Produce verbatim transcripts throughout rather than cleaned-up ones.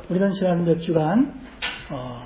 우리는 지난 몇 주간 어,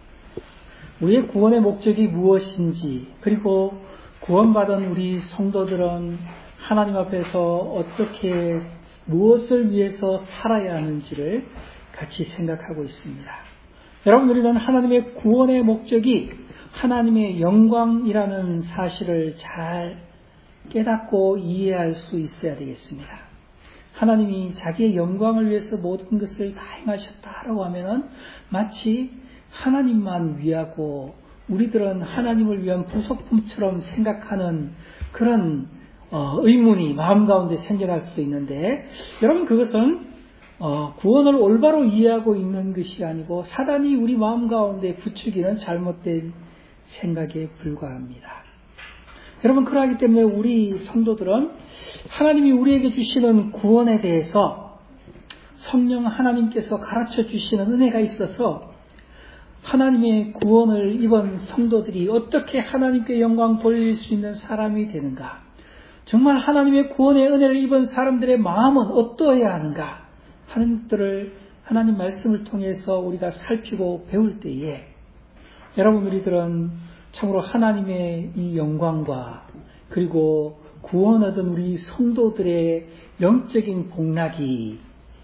우리의 구원의 목적이 무엇인지, 그리고 구원받은 우리 성도들은 하나님 앞에서 어떻게 무엇을 위해서 살아야 하는지를 같이 생각하고 있습니다. 여러분, 우리는 하나님의 구원의 목적이 하나님의 영광이라는 사실을 잘 깨닫고 이해할 수 있어야 되겠습니다. 하나님이 자기의 영광을 위해서 모든 것을 다 행하셨다라고 하면은 마치 하나님만 위하고 우리들은 하나님을 위한 부속품처럼 생각하는 그런 어, 의문이 마음 가운데 생겨날 수도 있는데, 여러분, 그것은 어, 구원을 올바로 이해하고 있는 것이 아니고 사단이 우리 마음 가운데 부추기는 잘못된 생각에 불과합니다. 여러분, 그러하기 때문에 우리 성도들은 하나님이 우리에게 주시는 구원에 대해서 성령 하나님께서 가르쳐 주시는 은혜가 있어서 하나님의 구원을 입은 성도들이 어떻게 하나님께 영광 돌릴 수 있는 사람이 되는가, 정말 하나님의 구원의 은혜를 입은 사람들의 마음은 어떠해야 하는가 하는 것들을 하나님 말씀을 통해서 우리가 살피고 배울 때에, 여러분, 우리들은 참으로 하나님의 이 영광과 그리고 구원 얻은 우리 성도들의 영적인 복락이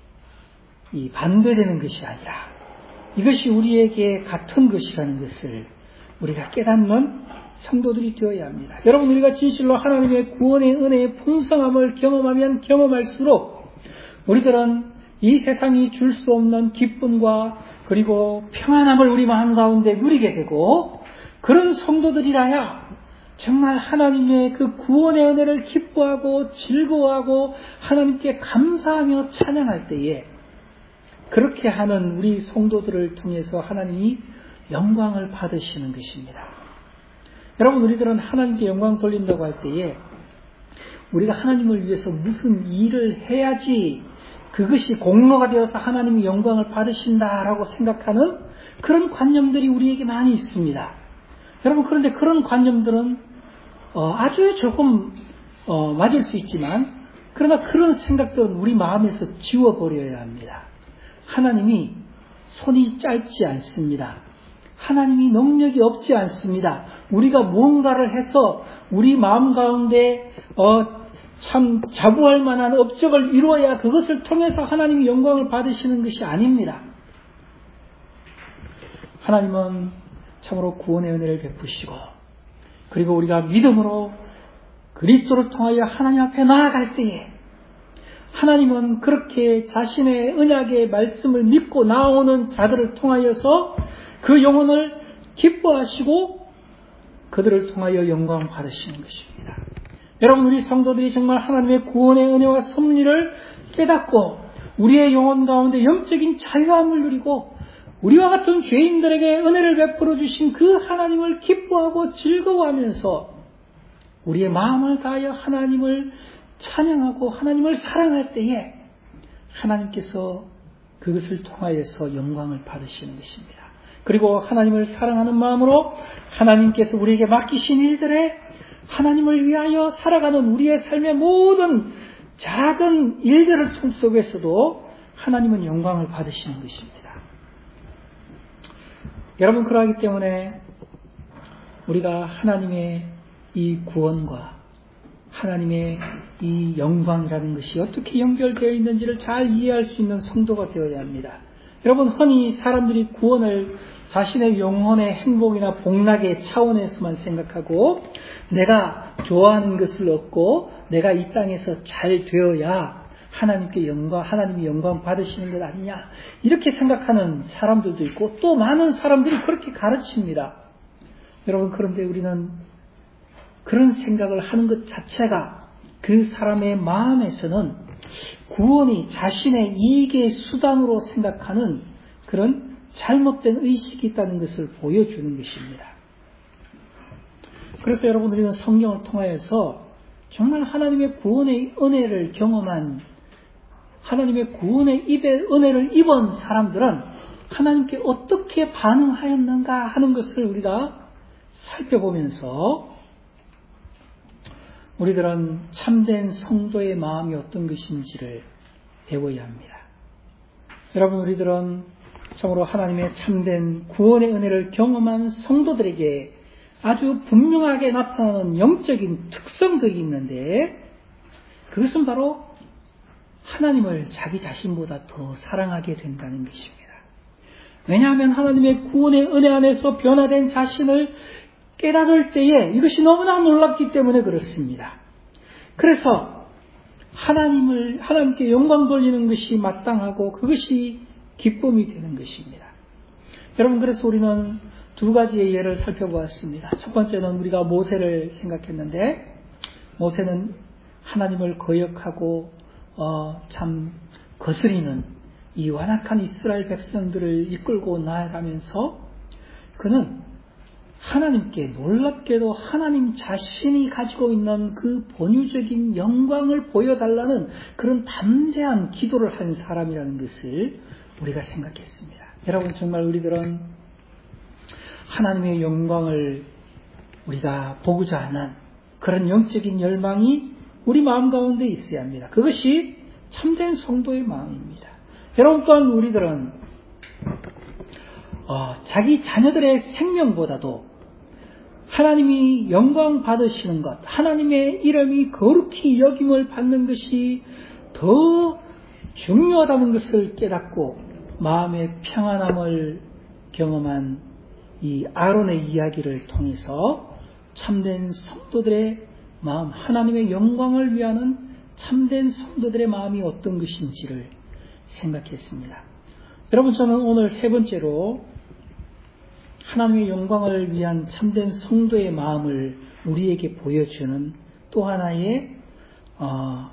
이 반대되는 것이 아니라 이것이 우리에게 같은 것이라는 것을 우리가 깨닫는 성도들이 되어야 합니다. 여러분, 우리가 진실로 하나님의 구원의 은혜의 풍성함을 경험하면 경험할수록 우리들은 이 세상이 줄 수 없는 기쁨과 그리고 평안함을 우리 마음 가운데 누리게 되고, 그런 성도들이라야 정말 하나님의 그 구원의 은혜를 기뻐하고 즐거워하고 하나님께 감사하며 찬양할 때에, 그렇게 하는 우리 성도들을 통해서 하나님이 영광을 받으시는 것입니다. 여러분, 우리들은 하나님께 영광 돌린다고 할 때에 우리가 하나님을 위해서 무슨 일을 해야지 그것이 공로가 되어서 하나님이 영광을 받으신다라고 생각하는 그런 관념들이 우리에게 많이 있습니다. 여러분, 그런데 그런 관념들은 어, 아주 조금 어, 맞을 수 있지만, 그러나 그런 생각들은 우리 마음에서 지워버려야 합니다. 하나님이 손이 짧지 않습니다. 하나님이 능력이 없지 않습니다. 우리가 무언가를 해서 우리 마음 가운데 어, 참 자부할 만한 업적을 이루어야 그것을 통해서 하나님이 영광을 받으시는 것이 아닙니다. 하나님은 참으로 구원의 은혜를 베푸시고, 그리고 우리가 믿음으로 그리스도를 통하여 하나님 앞에 나아갈 때에 하나님은 그렇게 자신의 언약의 말씀을 믿고 나오는 자들을 통하여서 그 영혼을 기뻐하시고 그들을 통하여 영광 받으시는 것입니다. 여러분, 우리 성도들이 정말 하나님의 구원의 은혜와 섭리를 깨닫고 우리의 영혼 가운데 영적인 자유함을 누리고 우리와 같은 죄인들에게 은혜를 베풀어 주신 그 하나님을 기뻐하고 즐거워하면서 우리의 마음을 다하여 하나님을 찬양하고 하나님을 사랑할 때에 하나님께서 그것을 통하여서 영광을 받으시는 것입니다. 그리고 하나님을 사랑하는 마음으로 하나님께서 우리에게 맡기신 일들에 하나님을 위하여 살아가는 우리의 삶의 모든 작은 일들을 속에서도 하나님은 영광을 받으시는 것입니다. 여러분, 그러하기 때문에 우리가 하나님의 이 구원과 하나님의 이 영광이라는 것이 어떻게 연결되어 있는지를 잘 이해할 수 있는 성도가 되어야 합니다. 여러분, 흔히 사람들이 구원을 자신의 영혼의 행복이나 복락의 차원에서만 생각하고 내가 좋아하는 것을 얻고 내가 이 땅에서 잘 되어야 하나님께 영광, 하나님이 영광 받으시는 것 아니냐, 이렇게 생각하는 사람들도 있고 또 많은 사람들이 그렇게 가르칩니다. 여러분, 그런데 우리는 그런 생각을 하는 것 자체가 그 사람의 마음에서는 구원이 자신의 이익의 수단으로 생각하는 그런 잘못된 의식이 있다는 것을 보여주는 것입니다. 그래서 여러분, 우리는 성경을 통하여서 정말 하나님의 구원의 은혜를 경험한, 하나님의 구원의 입의 은혜를 입은 사람들은 하나님께 어떻게 반응하였는가 하는 것을 우리가 살펴보면서 우리들은 참된 성도의 마음이 어떤 것인지를 배워야 합니다. 여러분, 우리들은 참으로 하나님의 참된 구원의 은혜를 경험한 성도들에게 아주 분명하게 나타나는 영적인 특성들이 있는데, 그것은 바로 하나님을 자기 자신보다 더 사랑하게 된다는 것입니다. 왜냐하면 하나님의 구원의 은혜 안에서 변화된 자신을 깨닫을 때에 이것이 너무나 놀랍기 때문에 그렇습니다. 그래서 하나님을, 하나님께 영광 돌리는 것이 마땅하고 그것이 기쁨이 되는 것입니다. 여러분, 그래서 우리는 두 가지의 예를 살펴보았습니다. 첫 번째는 우리가 모세를 생각했는데, 모세는 하나님을 거역하고 어, 참 거스리는 이 완악한 이스라엘 백성들을 이끌고 나아가면서 그는 하나님께 놀랍게도 하나님 자신이 가지고 있는 그 본유적인 영광을 보여달라는 그런 담대한 기도를 한 사람이라는 것을 우리가 생각했습니다. 여러분, 정말 우리들은 하나님의 영광을 우리가 보고자 하는 그런 영적인 열망이 우리 마음 가운데 있어야 합니다. 그것이 참된 성도의 마음입니다. 여러분, 또한 우리들은 어, 자기 자녀들의 생명보다도 하나님이 영광 받으시는 것, 하나님의 이름이 거룩히 여김을 받는 것이 더 중요하다는 것을 깨닫고 마음의 평안함을 경험한 이 아론의 이야기를 통해서 참된 성도들의 마음, 하나님의 영광을 위하는 참된 성도들의 마음이 어떤 것인지를 생각했습니다. 여러분, 저는 오늘 세 번째로 하나님의 영광을 위한 참된 성도의 마음을 우리에게 보여주는 또 하나의 어,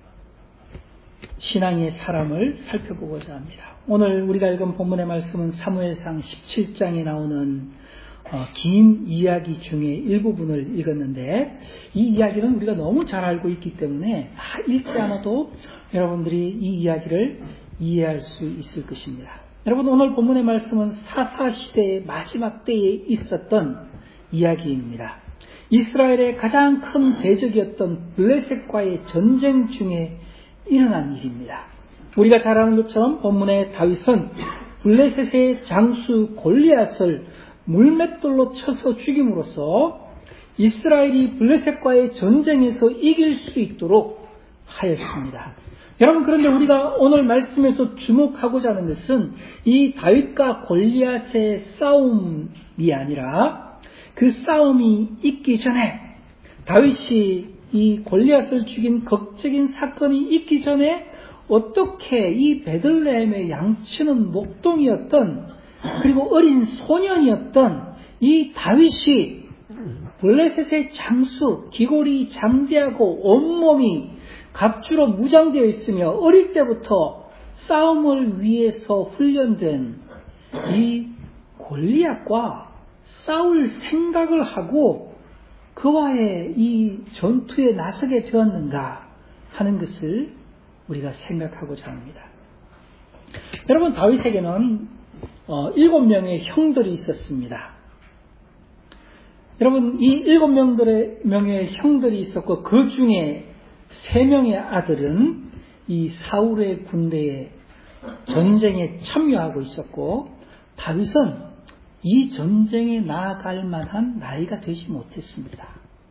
신앙의 사람을 살펴보고자 합니다. 오늘 우리가 읽은 본문의 말씀은 사무엘상 십칠 장에 나오는 어, 긴 이야기 중에 일부분을 읽었는데, 이 이야기는 우리가 너무 잘 알고 있기 때문에 다 읽지 않아도 여러분들이 이 이야기를 이해할 수 있을 것입니다. 여러분, 오늘 본문의 말씀은 사사시대의 마지막 때에 있었던 이야기입니다. 이스라엘의 가장 큰 대적이었던 블레셋과의 전쟁 중에 일어난 일입니다. 우리가 잘 아는 것처럼 본문의 다윗은 블레셋의 장수 골리앗을 물맷돌로 쳐서 죽임으로써 이스라엘이 블레셋과의 전쟁에서 이길 수 있도록 하였습니다. 여러분, 그런데 우리가 오늘 말씀에서 주목하고자 하는 것은 이 다윗과 골리앗의 싸움이 아니라 그 싸움이 있기 전에, 다윗이 이 골리앗을 죽인 극적인 사건이 있기 전에 어떻게 이 베들레헴의 양치는 목동이었던, 그리고 어린 소년이었던 이 다윗이 블레셋의 장수, 기골이 장대하고 온몸이 갑주로 무장되어 있으며 어릴 때부터 싸움을 위해서 훈련된 이 골리앗과 싸울 생각을 하고 그와의 이 전투에 나서게 되었는가 하는 것을 우리가 생각하고자 합니다. 여러분, 다윗에게는 어, 일곱 명의 형들이 있었습니다. 여러분, 이 일곱 명들의 명의 형들이 있었고 그 중에 세 명의 아들은 이 사울의 군대에 전쟁에 참여하고 있었고, 다윗은 이 전쟁에 나아갈 만한 나이가 되지 못했습니다.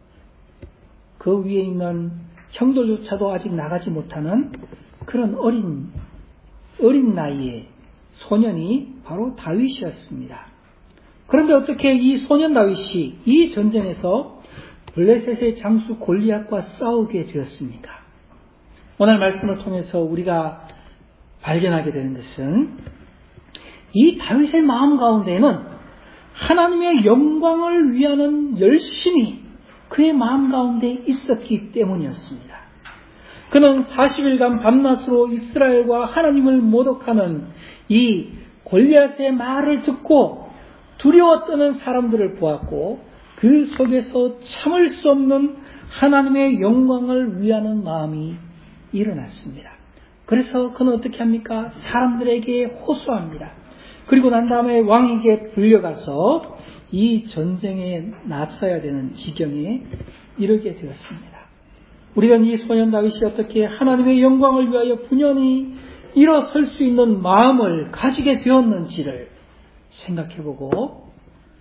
그 위에 있는 형들조차도 아직 나가지 못하는 그런 어린 어린 나이에 소년이 바로 다윗이었습니다. 그런데 어떻게 이 소년 다윗이 이 전쟁에서 블레셋의 장수 골리앗과 싸우게 되었습니까? 오늘 말씀을 통해서 우리가 발견하게 되는 것은 이 다윗의 마음 가운데에는 하나님의 영광을 위하는 열심이 그의 마음 가운데 있었기 때문이었습니다. 그는 사십 일간 밤낮으로 이스라엘과 하나님을 모독하는 이 골리앗의 말을 듣고 두려워 떠는 사람들을 보았고, 그 속에서 참을 수 없는 하나님의 영광을 위하는 마음이 일어났습니다. 그래서 그는 어떻게 합니까? 사람들에게 호소합니다. 그리고 난 다음에 왕에게 불려가서 이 전쟁에 나서야 되는 지경에 이르게 되었습니다. 우리가 이 소년 다윗이 어떻게 하나님의 영광을 위하여 분연히 일어설 수 있는 마음을 가지게 되었는지를 생각해보고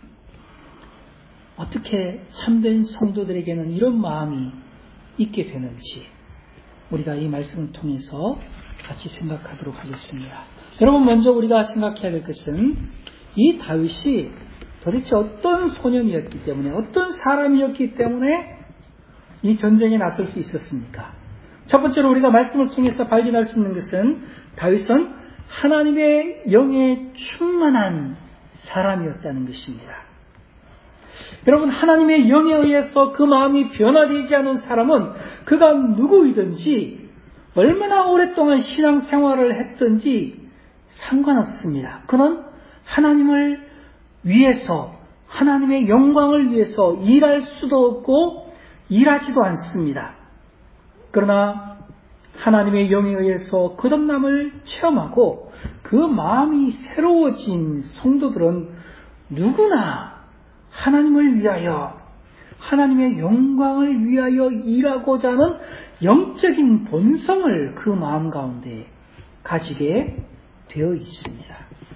어떻게 참된 성도들에게는 이런 마음이 있게 되는지 우리가 이 말씀을 통해서 같이 생각하도록 하겠습니다. 여러분, 먼저 우리가 생각해야 될 것은 이 다윗이 도대체 어떤 소년이었기 때문에, 어떤 사람이었기 때문에 이 전쟁에 나설 수 있었습니까? 첫 번째로 우리가 말씀을 통해서 발견할 수 있는 것은 다윗은 하나님의 영에 충만한 사람이었다는 것입니다. 여러분, 하나님의 영에 의해서 그 마음이 변화되지 않은 사람은 그가 누구이든지 얼마나 오랫동안 신앙생활을 했든지 상관없습니다. 그는 하나님을 위해서, 하나님의 영광을 위해서 일할 수도 없고 일하지도 않습니다. 그러나 하나님의 영에 의해서 거듭남을 체험하고 그 마음이 새로워진 성도들은 누구나 하나님을 위하여, 하나님의 영광을 위하여 일하고자 하는 영적인 본성을 그 마음 가운데 가지게 되어 있습니다.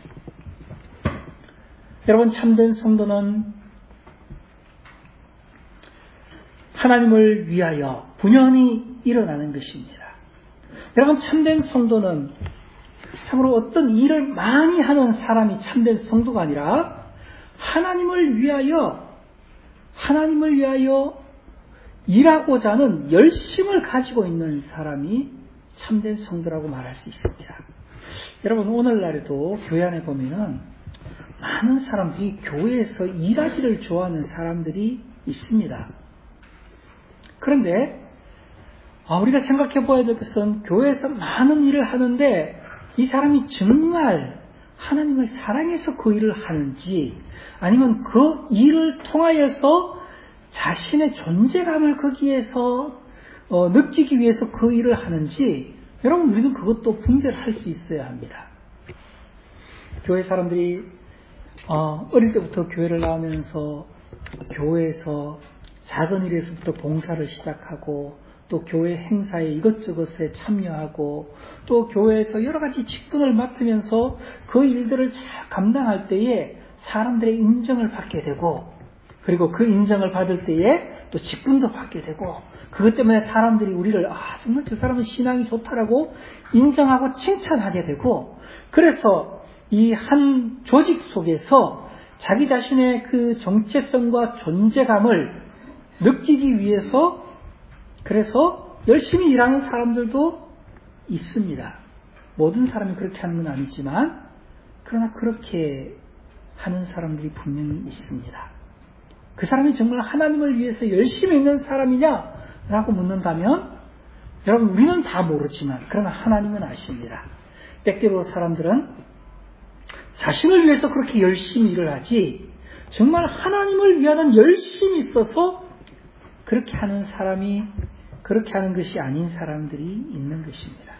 여러분, 참된 성도는 하나님을 위하여 분연히 일어나는 것입니다. 여러분, 참된 성도는 참으로 어떤 일을 많이 하는 사람이 참된 성도가 아니라 하나님을 위하여, 하나님을 위하여 일하고자 하는 열심을 가지고 있는 사람이 참된 성도라고 말할 수 있습니다. 여러분, 오늘날에도 교회 안에 보면은 많은 사람들이 교회에서 일하기를 좋아하는 사람들이 있습니다. 그런데 우리가 생각해 보아야 될 것은 교회에서 많은 일을 하는데 이 사람이 정말 하나님을 사랑해서 그 일을 하는지, 아니면 그 일을 통하여서 자신의 존재감을 거기에서 어, 느끼기 위해서 그 일을 하는지, 여러분, 우리는 그것도 분별할 수 있어야 합니다. 교회 사람들이 어, 어릴 때부터 교회를 나오면서 교회에서 작은 일에서부터 봉사를 시작하고 또 교회 행사에 이것저것에 참여하고 또 교회에서 여러 가지 직분을 맡으면서 그 일들을 잘 감당할 때에 사람들의 인정을 받게 되고, 그리고 그 인정을 받을 때에 또 직분도 받게 되고, 그것 때문에 사람들이 우리를 아 정말 저 사람은 신앙이 좋다라고 인정하고 칭찬하게 되고, 그래서 이 한 조직 속에서 자기 자신의 그 정체성과 존재감을 느끼기 위해서 그래서 열심히 일하는 사람들도 있습니다. 모든 사람이 그렇게 하는 건 아니지만, 그러나 그렇게 하는 사람들이 분명히 있습니다. 그 사람이 정말 하나님을 위해서 열심히 있는 사람이냐라고 묻는다면, 여러분, 우리는 다 모르지만 그러나 하나님은 아십니다. 때때로 사람들은 자신을 위해서 그렇게 열심히 일을 하지 정말 하나님을 위하는 열심이 있어서 그렇게 하는 사람이, 그렇게 하는 것이 아닌 사람들이 있는 것입니다.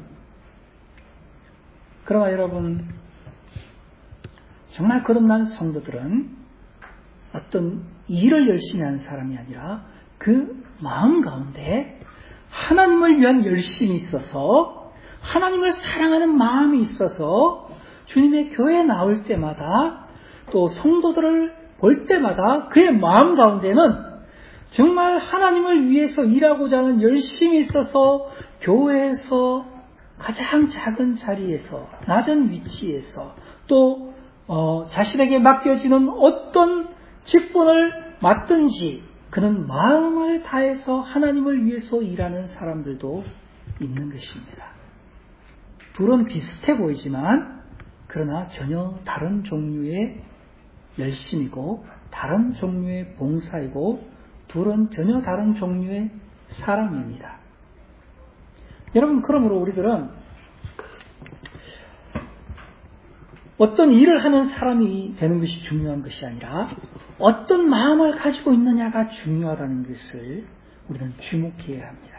그러나 여러분, 정말 거듭난 성도들은 어떤 일을 열심히 하는 사람이 아니라 그 마음 가운데 하나님을 위한 열심이 있어서, 하나님을 사랑하는 마음이 있어서 주님의 교회에 나올 때마다 또 성도들을 볼 때마다 그의 마음 가운데는 정말 하나님을 위해서 일하고자 하는 열심이 있어서 교회에서 가장 작은 자리에서, 낮은 위치에서 또 어, 자신에게 맡겨지는 어떤 직분을 맡든지 그는 마음을 다해서 하나님을 위해서 일하는 사람들도 있는 것입니다. 둘은 비슷해 보이지만 그러나 전혀 다른 종류의 열심이고 다른 종류의 봉사이고 둘은 전혀 다른 종류의 사람입니다. 여러분, 그러므로 우리들은 어떤 일을 하는 사람이 되는 것이 중요한 것이 아니라 어떤 마음을 가지고 있느냐가 중요하다는 것을 우리는 주목해야 합니다.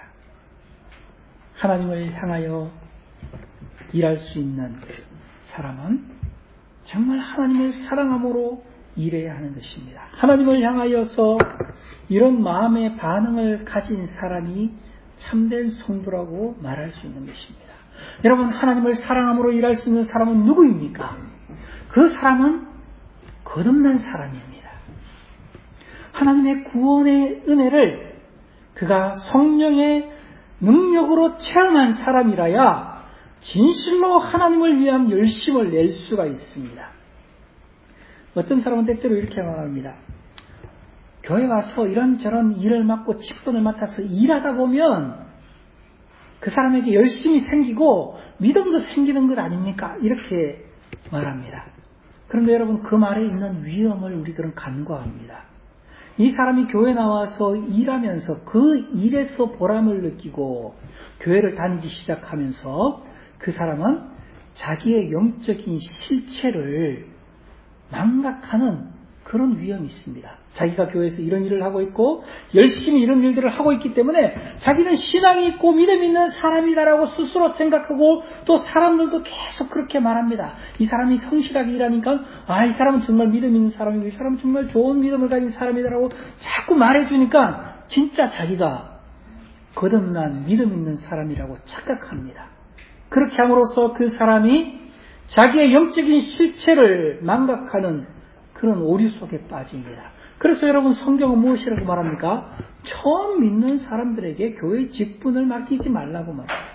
하나님을 향하여 일할 수 있는 사람은 정말 하나님을 사랑함으로 일해야 하는 것입니다. 하나님을 향하여서 이런 마음의 반응을 가진 사람이 참된 성도라고 말할 수 있는 것입니다. 여러분, 하나님을 사랑함으로 일할 수 있는 사람은 누구입니까? 그 사람은 거듭난 사람입니다. 하나님의 구원의 은혜를 그가 성령의 능력으로 체험한 사람이라야 진실로 하나님을 위한 열심을 낼 수가 있습니다. 어떤 사람은 때때로 이렇게 말합니다. 교회 와서 이런저런 일을 맡고 직분을 맡아서 일하다 보면 그 사람에게 열심이 생기고 믿음도 생기는 것 아닙니까? 이렇게 말합니다. 그런데 여러분, 그 말에 있는 위험을 우리들은 간과합니다. 이 사람이 교회 나와서 일하면서 그 일에서 보람을 느끼고 교회를 다니기 시작하면서 그 사람은 자기의 영적인 실체를 망각하는 그런 위험이 있습니다. 자기가 교회에서 이런 일을 하고 있고 열심히 이런 일들을 하고 있기 때문에 자기는 신앙이 있고 믿음 있는 사람이다라고 스스로 생각하고 또 사람들도 계속 그렇게 말합니다. 이 사람이 성실하게 일하니까 아, 이 사람은 정말 믿음 있는 사람이고 이 사람은 정말 좋은 믿음을 가진 사람이다라고 자꾸 말해주니까 진짜 자기가 거듭난 믿음 있는 사람이라고 착각합니다. 그렇게 함으로써 그 사람이 자기의 영적인 실체를 망각하는 그런 오류 속에 빠집니다. 그래서 여러분, 성경은 무엇이라고 말합니까? 처음 믿는 사람들에게 교회의 직분을 맡기지 말라고 말합니다.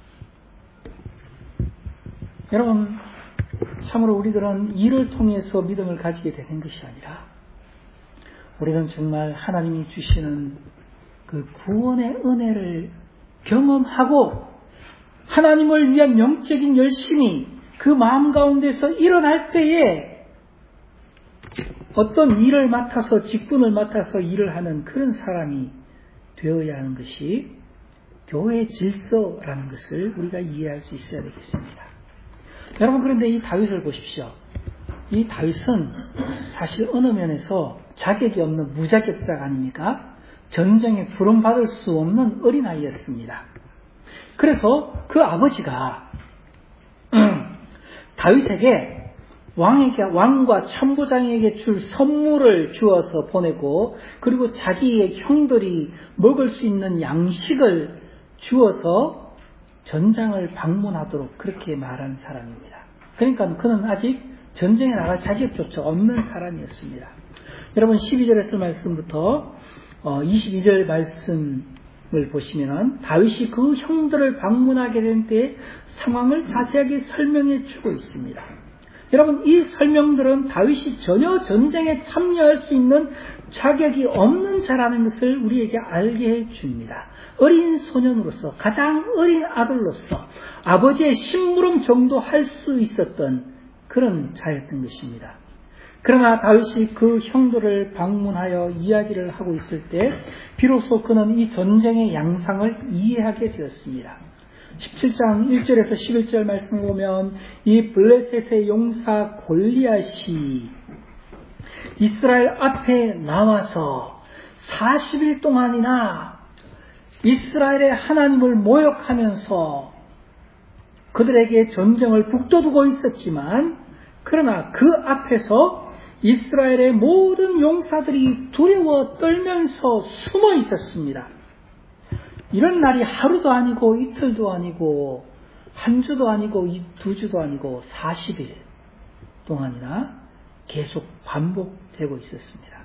여러분, 참으로 우리들은 일을 통해서 믿음을 가지게 되는 것이 아니라 우리는 정말 하나님이 주시는 그 구원의 은혜를 경험하고 하나님을 위한 영적인 열심이 그 마음 가운데서 일어날 때에 어떤 일을 맡아서 직분을 맡아서 일을 하는 그런 사람이 되어야 하는 것이 교회의 질서라는 것을 우리가 이해할 수 있어야 되겠습니다. 여러분, 그런데 이 다윗을 보십시오. 이 다윗은 사실 어느 면에서 자격이 없는 무자격자가 아닙니까? 전쟁에 부름받을 수 없는 어린아이였습니다. 그래서 그 아버지가 다윗에게 왕에게, 왕과 천부장에게 줄 선물을 주어서 보내고 그리고 자기의 형들이 먹을 수 있는 양식을 주어서 전장을 방문하도록 그렇게 말한 사람입니다. 그러니까 그는 아직 전쟁에 나갈 자격조차 없는 사람이었습니다. 여러분, 십이 절에서 말씀부터 이십이 절 말씀을 보시면 다윗이 그 형들을 방문하게 된 때의 상황을 자세하게 설명해 주고 있습니다. 여러분, 이 설명들은 다윗이 전혀 전쟁에 참여할 수 있는 자격이 없는 자라는 것을 우리에게 알게 해줍니다. 어린 소년으로서, 가장 어린 아들로서 아버지의 심부름 정도 할 수 있었던 그런 자였던 것입니다. 그러나 다윗이 그 형들을 방문하여 이야기를 하고 있을 때 비로소 그는 이 전쟁의 양상을 이해하게 되었습니다. 십칠 장 일 절에서 십일 절 말씀을 보면 이 블레셋의 용사 골리앗이 이스라엘 앞에 나와서 사십 일 동안이나 이스라엘의 하나님을 모욕하면서 그들에게 전쟁을 북돋우고 있었지만 그러나 그 앞에서 이스라엘의 모든 용사들이 두려워 떨면서 숨어 있었습니다. 이런 날이 하루도 아니고 이틀도 아니고 한 주도 아니고 두 주도 아니고 사십 일 동안이나 계속 반복되고 있었습니다.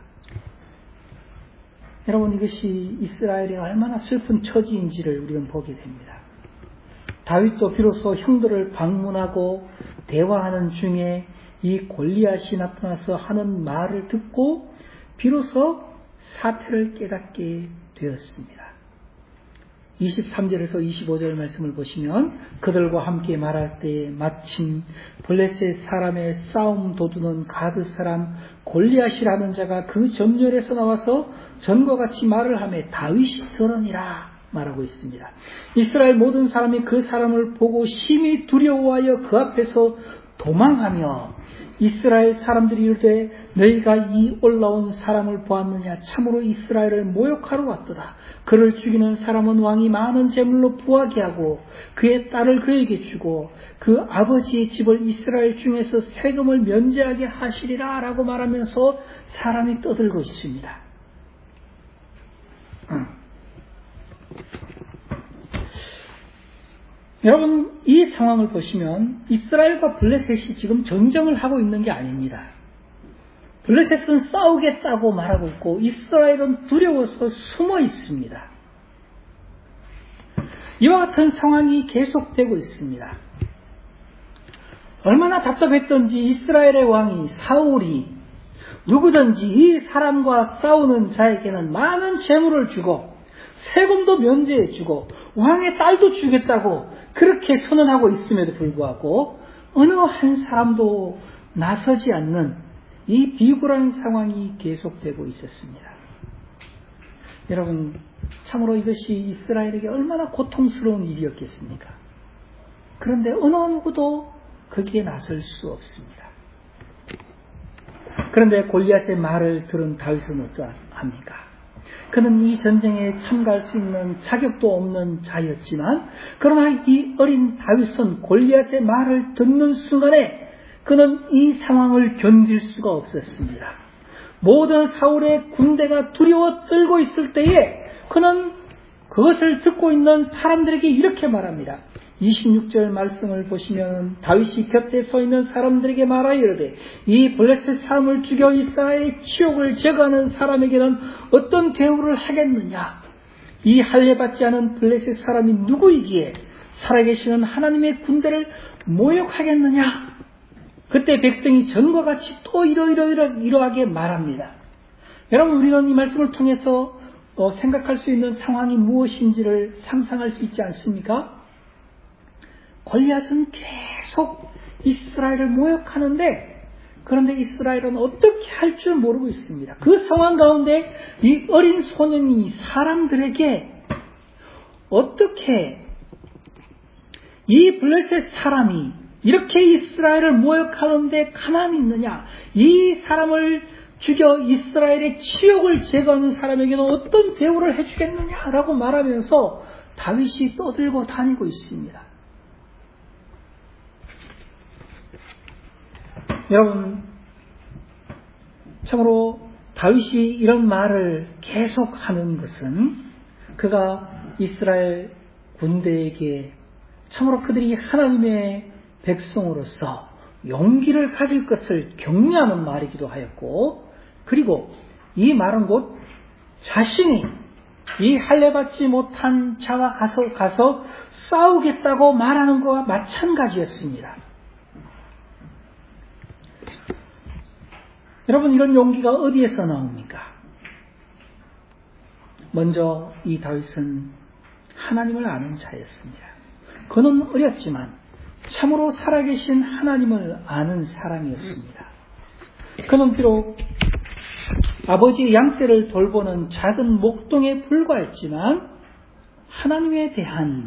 여러분, 이것이 이스라엘이 얼마나 슬픈 처지인지를 우리는 보게 됩니다. 다윗도 비로소 형들을 방문하고 대화하는 중에 이 골리앗이 나타나서 하는 말을 듣고 비로소 사태를 깨닫게 되었습니다. 이십삼 절에서 이십오 절 말씀을 보시면 그들과 함께 말할 때에 마침 블레셋 사람의 싸움 도두는 가드 사람 골리앗이라는 자가 그 전열에서 나와서 전과 같이 말을 하며 다윗이 들으니라 말하고 있습니다. 이스라엘 모든 사람이 그 사람을 보고 심히 두려워하여 그 앞에서 도망하며 이스라엘 사람들이 이르되 너희가 이 올라온 사람을 보았느냐? 참으로 이스라엘을 모욕하러 왔도다. 그를 죽이는 사람은 왕이 많은 재물로 부하게 하고 그의 딸을 그에게 주고 그 아버지의 집을 이스라엘 중에서 세금을 면제하게 하시리라 라고 말하면서 사람이 떠들고 있습니다. 여러분, 이 상황을 보시면 이스라엘과 블레셋이 지금 전쟁을 하고 있는 게 아닙니다. 블레셋은 싸우겠다고 말하고 있고 이스라엘은 두려워서 숨어 있습니다. 이와 같은 상황이 계속되고 있습니다. 얼마나 답답했던지 이스라엘의 왕이 사울이 누구든지 이 사람과 싸우는 자에게는 많은 재물을 주고 세금도 면제해 주고 왕의 딸도 주겠다고 그렇게 선언하고 있음에도 불구하고 어느 한 사람도 나서지 않는 이 비굴한 상황이 계속되고 있었습니다. 여러분, 참으로 이것이 이스라엘에게 얼마나 고통스러운 일이었겠습니까? 그런데 어느 누구도 거기에 나설 수 없습니다. 그런데 골리앗의 말을 들은 다윗은 어떠합니까? 그는 이 전쟁에 참가할 수 있는 자격도 없는 자였지만 그러나 이 어린 다윗은 골리앗의 말을 듣는 순간에 그는 이 상황을 견딜 수가 없었습니다. 모든 사울의 군대가 두려워 떨고 있을 때에 그는 그것을 듣고 있는 사람들에게 이렇게 말합니다. 이십육 절 말씀을 보시면 다윗이 곁에 서 있는 사람들에게 말하여 이르되 이 블레셋 사람을 죽여 이스라엘의 치욕을 제거하는 사람에게는 어떤 대우를 하겠느냐? 이 할례받지 않은 블레셋 사람이 누구이기에 살아계시는 하나님의 군대를 모욕하겠느냐? 그때 백성이 전과 같이 또 이러이러 이러하게 말합니다. 여러분, 우리는 이 말씀을 통해서 어, 생각할 수 있는 상황이 무엇인지를 상상할 수 있지 않습니까? 골리앗은 계속 이스라엘을 모욕하는데 그런데 이스라엘은 어떻게 할 줄 모르고 있습니다. 그 상황 가운데 이 어린 소년이 사람들에게 어떻게 이 블레셋 사람이 이렇게 이스라엘을 모욕하는데 가만히 있느냐, 이 사람을 죽여 이스라엘의 치욕을 제거하는 사람에게는 어떤 대우를 해주겠느냐라고 말하면서 다윗이 떠들고 다니고 있습니다. 여러분, 참으로 다윗이 이런 말을 계속하는 것은 그가 이스라엘 군대에게 참으로 그들이 하나님의 백성으로서 용기를 가질 것을 격려하는 말이기도 하였고, 그리고 이 말은 곧 자신이 이 할례받지 못한 자와 가서, 가서 싸우겠다고 말하는 것과 마찬가지였습니다. 여러분, 이런 용기가 어디에서 나옵니까? 먼저 이 다윗은 하나님을 아는 자였습니다. 그는 어렸지만 참으로 살아계신 하나님을 아는 사람이었습니다. 그는 비록 아버지의 양떼를 돌보는 작은 목동에 불과했지만 하나님에 대한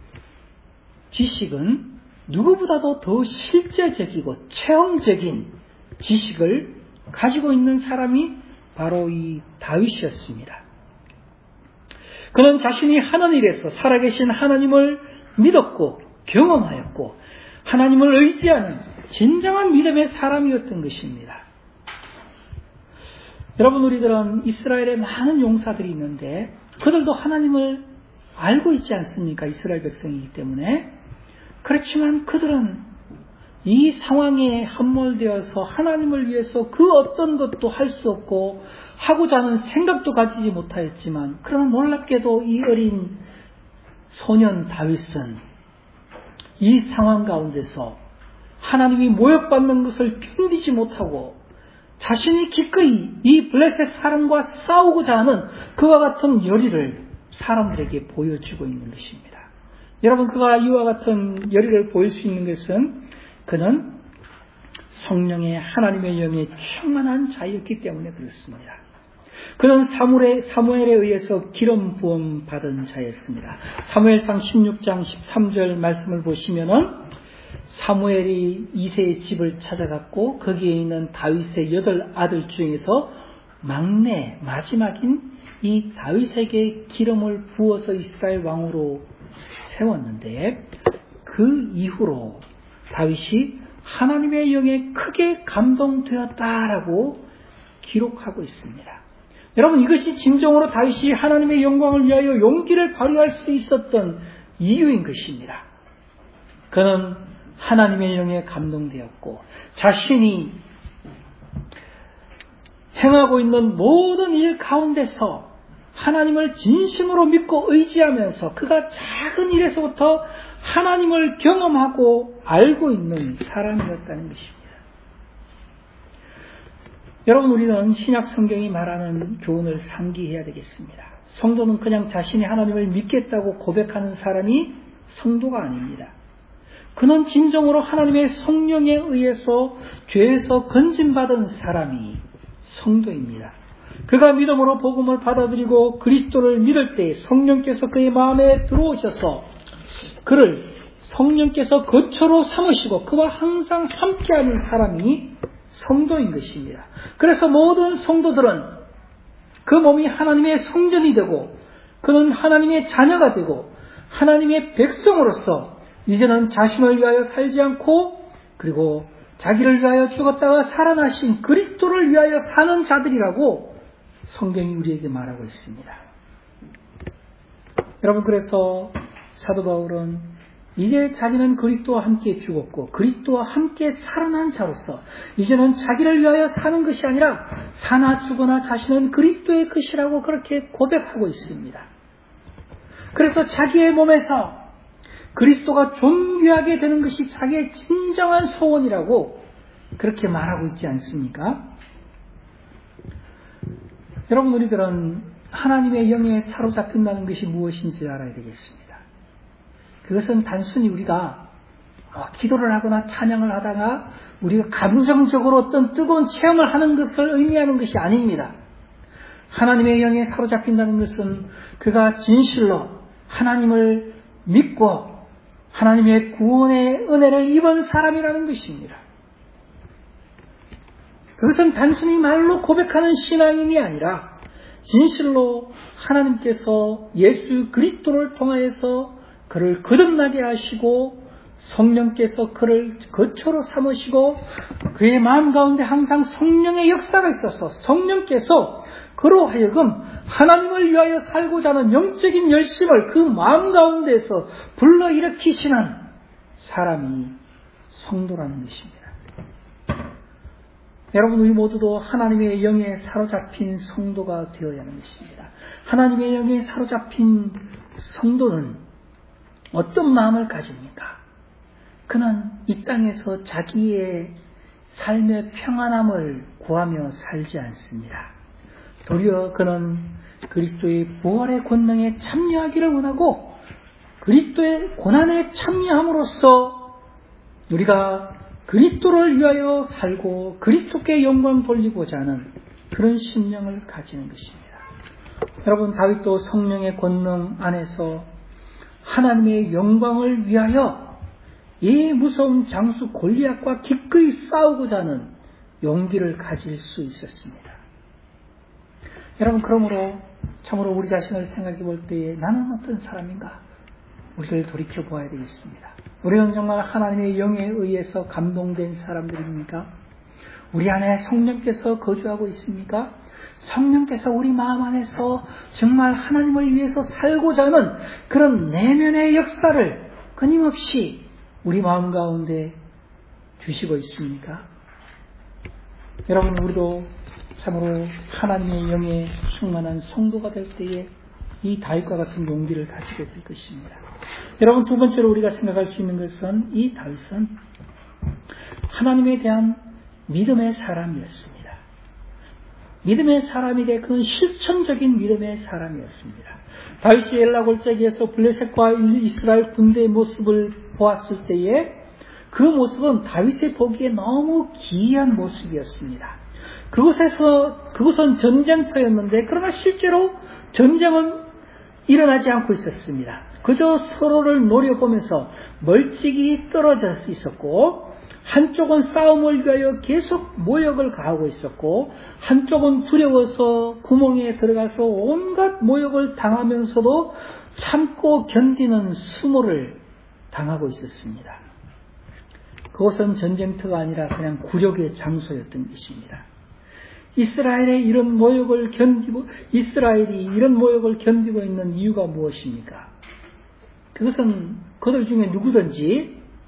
지식은 누구보다도 더 실제적이고 체험적인 지식을 가지고 있는 사람이 바로 이 다윗이었습니다. 그는 자신이 하는 일에서 살아계신 하나님을 믿었고 경험하였고 하나님을 의지하는 진정한 믿음의 사람이었던 것입니다. 여러분, 우리들은 이스라엘에 많은 용사들이 있는데 그들도 하나님을 알고 있지 않습니까? 이스라엘 백성이기 때문에. 그렇지만 그들은 이 상황에 함몰되어서 하나님을 위해서 그 어떤 것도 할 수 없고 하고자 하는 생각도 가지지 못하였지만, 그러나 놀랍게도 이 어린 소년 다윗은 이 상황 가운데서 하나님이 모욕받는 것을 견디지 못하고 자신이 기꺼이 이 블레셋 사람과 싸우고자 하는 그와 같은 열의를 사람들에게 보여주고 있는 것입니다. 여러분, 그가 이와 같은 열의를 보일 수 있는 것은 그는 성령의 하나님의 영에 충만한 자였기 때문에 그렇습니다. 그는 사무엘에, 사무엘에 의해서 기름 부음 받은 자였습니다. 사무엘상 십육 장 십삼 절 말씀을 보시면은 사무엘이 이새의 집을 찾아갔고 거기에 있는 다윗의 여덟 아들 중에서 막내 마지막인 이 다윗에게 기름을 부어서 이스라엘 왕으로 세웠는데, 그 이후로 다윗이 하나님의 영에 크게 감동되었다라고 기록하고 있습니다. 여러분, 이것이 진정으로 다윗이 하나님의 영광을 위하여 용기를 발휘할 수 있었던 이유인 것입니다. 그는 하나님의 영에 감동되었고 자신이 행하고 있는 모든 일 가운데서 하나님을 진심으로 믿고 의지하면서 그가 작은 일에서부터 하나님을 경험하고 알고 있는 사람이었다는 것입니다. 여러분, 우리는 신약 성경이 말하는 교훈을 상기해야 되겠습니다. 성도는 그냥 자신이 하나님을 믿겠다고 고백하는 사람이 성도가 아닙니다. 그는 진정으로 하나님의 성령에 의해서 죄에서 건진받은 사람이 성도입니다. 그가 믿음으로 복음을 받아들이고 그리스도를 믿을 때 성령께서 그의 마음에 들어오셔서 그를 성령께서 거처로 삼으시고 그와 항상 함께하는 사람이 성도인 것입니다. 그래서 모든 성도들은 그 몸이 하나님의 성전이 되고 그는 하나님의 자녀가 되고 하나님의 백성으로서 이제는 자신을 위하여 살지 않고 그리고 자기를 위하여 죽었다가 살아나신 그리스도를 위하여 사는 자들이라고 성경이 우리에게 말하고 있습니다. 여러분, 그래서 사도 바울은 이제 자기는 그리스도와 함께 죽었고 그리스도와 함께 살아난 자로서 이제는 자기를 위하여 사는 것이 아니라 사나 죽거나 자신은 그리스도의 것이라고 그렇게 고백하고 있습니다. 그래서 자기의 몸에서 그리스도가 존귀하게 되는 것이 자기의 진정한 소원이라고 그렇게 말하고 있지 않습니까? 여러분, 우리들은 하나님의 영에 사로잡힌다는 것이 무엇인지 알아야 되겠습니다. 그것은 단순히 우리가 기도를 하거나 찬양을 하다가 우리가 감정적으로 어떤 뜨거운 체험을 하는 것을 의미하는 것이 아닙니다. 하나님의 영에 사로잡힌다는 것은 그가 진실로 하나님을 믿고 하나님의 구원의 은혜를 입은 사람이라는 것입니다. 그것은 단순히 말로 고백하는 신앙인이 아니라 진실로 하나님께서 예수 그리스도를 통하여서 그를 거듭나게 하시고 성령께서 그를 거처로 삼으시고 그의 마음 가운데 항상 성령의 역사가 있어서 성령께서 그로 하여금 하나님을 위하여 살고자 하는 영적인 열심을 그 마음 가운데에서 불러일으키시는 사람이 성도라는 것입니다. 여러분, 우리 모두도 하나님의 영에 사로잡힌 성도가 되어야 하는 것입니다. 하나님의 영에 사로잡힌 성도는 어떤 마음을 가집니까? 그는 이 땅에서 자기의 삶의 평안함을 구하며 살지 않습니다. 도리어 그는 그리스도의 부활의 권능에 참여하기를 원하고 그리스도의 고난에 참여함으로써 우리가 그리스도를 위하여 살고 그리스도께 영광 돌리고자 하는 그런 심령을 가지는 것입니다. 여러분, 다윗도 성령의 권능 안에서 하나님의 영광을 위하여 이 무서운 장수 골리앗과 기꺼이 싸우고자 하는 용기를 가질 수 있었습니다. 여러분, 그러므로 참으로 우리 자신을 생각해 볼 때에 나는 어떤 사람인가? 우리를 돌이켜 보아야 되겠습니다. 우리는 정말 하나님의 영에 의해서 감동된 사람들입니까? 우리 안에 성령께서 거주하고 있습니까? 성령께서 우리 마음 안에서 정말 하나님을 위해서 살고자 하는 그런 내면의 역사를 끊임없이 우리 마음 가운데 주시고 있습니까? 여러분, 우리도 참으로 하나님의 영에 충만한 성도가 될 때에 이 다윗과 같은 용기를 가지게 될 것입니다. 여러분, 두 번째로 우리가 생각할 수 있는 것은 이 다윗은 하나님에 대한 믿음의 사람이었습니다. 믿음의 사람이되 그는 실천적인 믿음의 사람이었습니다. 다윗이 엘라 골짜기에서 블레셋과 이스라엘 군대의 모습을 보았을 때에 그 모습은 다윗이 보기에 너무 기이한 모습이었습니다. 그곳에서 그곳은 전쟁터였는데 그러나 실제로 전쟁은 일어나지 않고 있었습니다. 그저 서로를 노려보면서 멀찍이 떨어져 있었고 한쪽은 싸움을 위하여 계속 모욕을 가하고 있었고 한쪽은 두려워서 구멍에 들어가서 온갖 모욕을 당하면서도 참고 견디는 수모를 당하고 있었습니다. 그것은 전쟁터가 아니라 그냥 굴욕의 장소였던 것입니다. 이스라엘의 이런 모욕을 견디고 이스라엘이 이런 모욕을 견디고 있는 이유가 무엇입니까? 그것은 그들 중에 누구든지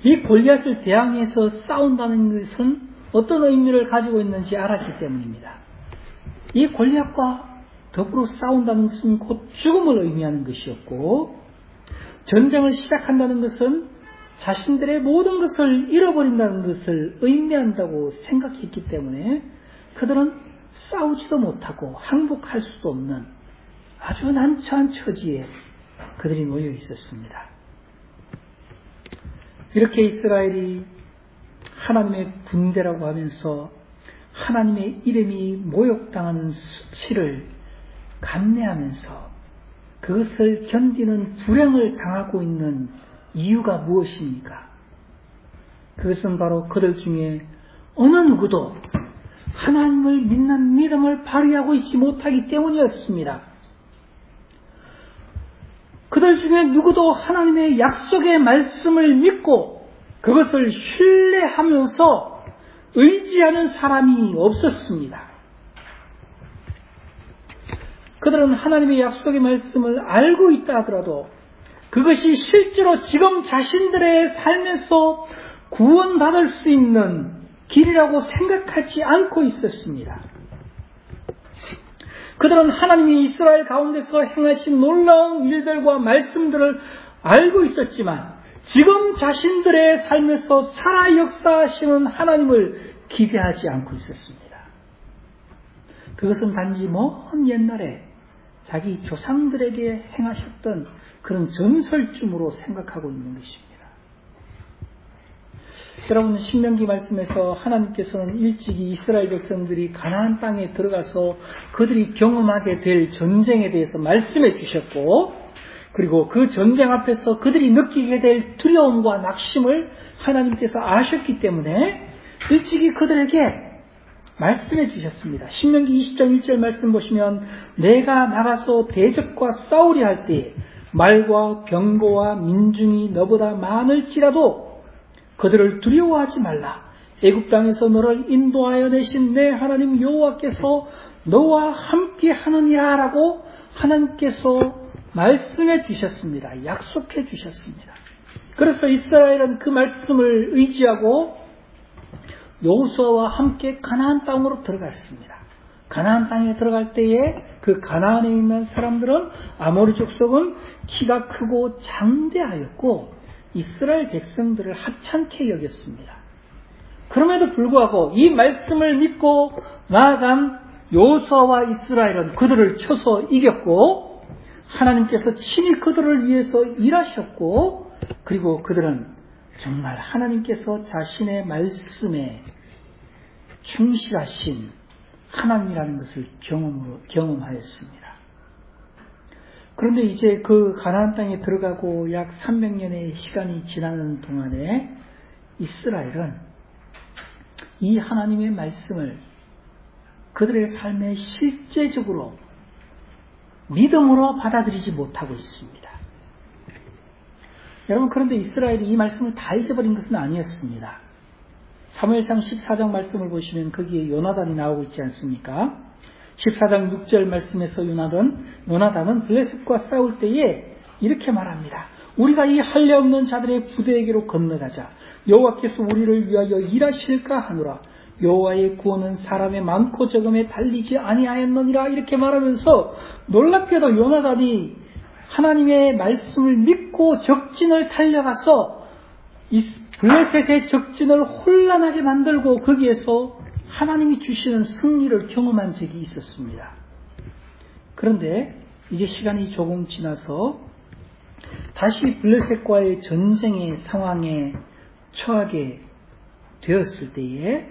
이 골리앗을 대항해서 싸운다는 것은 어떤 의미를 가지고 있는지 알았기 때문입니다. 이 골리앗과 더불어 싸운다는 것은 곧 죽음을 의미하는 것이었고, 전쟁을 시작한다는 것은 자신들의 모든 것을 잃어버린다는 것을 의미한다고 생각했기 때문에 그들은 싸우지도 못하고 항복할 수도 없는 아주 난처한 처지에 그들이 놓여 있었습니다. 이렇게 이스라엘이 하나님의 군대라고 하면서 하나님의 이름이 모욕당하는 수치를 감내하면서 그것을 견디는 불행을 당하고 있는 이유가 무엇입니까? 그것은 바로 그들 중에 어느 누구도 하나님을 믿는 믿음을 발휘하고 있지 못하기 때문이었습니다. 그들 중에 누구도 하나님의 약속의 말씀을 믿고 그것을 신뢰하면서 의지하는 사람이 없었습니다. 그들은 하나님의 약속의 말씀을 알고 있다 하더라도 그것이 실제로 지금 자신들의 삶에서 구원받을 수 있는 길이라고 생각하지 않고 있었습니다. 그들은 하나님이 이스라엘 가운데서 행하신 놀라운 일들과 말씀들을 알고 있었지만 지금 자신들의 삶에서 살아 역사하시는 하나님을 기대하지 않고 있었습니다. 그것은 단지 먼 옛날에 자기 조상들에게 행하셨던 그런 전설쯤으로 생각하고 있는 것입니다. 여러분, 신명기 말씀에서 하나님께서는 일찍이 이스라엘 백성들이 가나안 땅에 들어가서 그들이 경험하게 될 전쟁에 대해서 말씀해 주셨고, 그리고 그 전쟁 앞에서 그들이 느끼게 될 두려움과 낙심을 하나님께서 아셨기 때문에 일찍이 그들에게 말씀해 주셨습니다. 신명기 이십 장 일 절 말씀 보시면 내가 나가서 대적과 싸우려 할 때 말과 병거와 민중이 너보다 많을지라도 그들을 두려워하지 말라. 애굽 땅에서 너를 인도하여 내신 내 하나님 여호와께서 너와 함께 하느니라 라고 하나님께서 말씀해 주셨습니다. 약속해 주셨습니다. 그래서 이스라엘은 그 말씀을 의지하고 여호수아와 함께 가나안 땅으로 들어갔습니다. 가나안 땅에 들어갈 때에 그 가나안에 있는 사람들은 아모리 족속은 키가 크고 장대하였고 이스라엘 백성들을 하찮게 여겼습니다. 그럼에도 불구하고 이 말씀을 믿고 나아간 여호수아와 이스라엘은 그들을 쳐서 이겼고 하나님께서 친히 그들을 위해서 일하셨고 그리고 그들은 정말 하나님께서 자신의 말씀에 충실하신 하나님이라는 것을 경험으로, 경험하였습니다. 그런데 이제 그 가나안 땅에 들어가고 약 삼백 년의 시간이 지나는 동안에 이스라엘은 이 하나님의 말씀을 그들의 삶에 실제적으로 믿음으로 받아들이지 못하고 있습니다. 여러분, 그런데 이스라엘이 이 말씀을 다 잊어버린 것은 아니었습니다. 사무엘상 십사 장 말씀을 보시면 거기에 요나단이 나오고 있지 않습니까? 십사 장 육 절 말씀에서 요나단, 요나단은 블레셋과 싸울 때에 이렇게 말합니다. 우리가 이 할례 없는 자들의 부대에게로 건너가자. 여호와께서 우리를 위하여 일하실까 하노라. 여호와의 구원은 사람의 많고 적음에 달리지 아니하였느니라. 이렇게 말하면서 놀랍게도 요나단이 하나님의 말씀을 믿고 적진을 달려가서 이 블레셋의 적진을 혼란하게 만들고 거기에서 하나님이 주시는 승리를 경험한 적이 있었습니다. 그런데 이제 시간이 조금 지나서 다시 블레셋과의 전쟁의 상황에 처하게 되었을 때에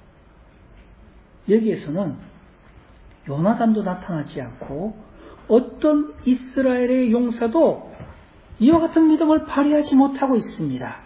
여기에서는 요나단도 나타나지 않고 어떤 이스라엘의 용사도 이와 같은 믿음을 발휘하지 못하고 있습니다.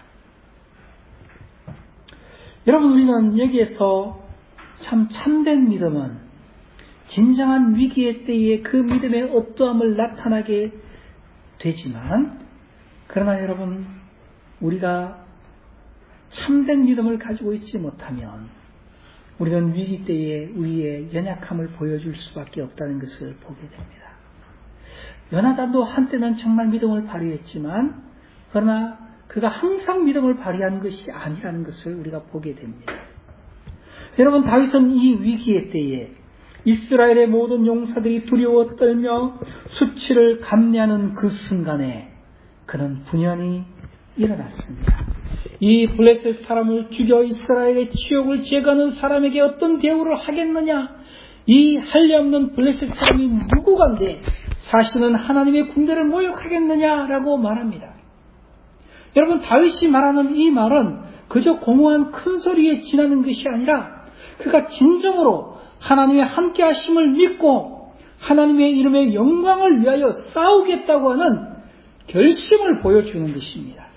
여러분, 우리는 여기에서 참 참된 믿음은 진정한 위기의 때에 그 믿음의 어떠함을 나타나게 되지만, 그러나 여러분, 우리가 참된 믿음을 가지고 있지 못하면 우리는 위기 때에 우리의 연약함을 보여줄 수밖에 없다는 것을 보게 됩니다. 요나단도 한때는 정말 믿음을 발휘했지만 그러나 그 그가 항상 믿음을 발휘한 것이 아니라는 것을 우리가 보게 됩니다. 여러분, 다윗은 이 위기의 때에 이스라엘의 모든 용사들이 두려워 떨며 수치를 감내하는 그 순간에 그는 분연히 일어났습니다. 이 블레셋 사람을 죽여 이스라엘의 치욕을 제거하는 사람에게 어떤 대우를 하겠느냐? 이 할례 없는 블레셋 사람이 누구간데 사실은 하나님의 군대를 모욕하겠느냐라고 말합니다. 여러분, 다윗이 말하는 이 말은 그저 공허한 큰 소리에 지나는 것이 아니라 그가 진정으로 하나님의 함께 하심을 믿고 하나님의 이름의 영광을 위하여 싸우겠다고 하는 결심을 보여주는 것입니다.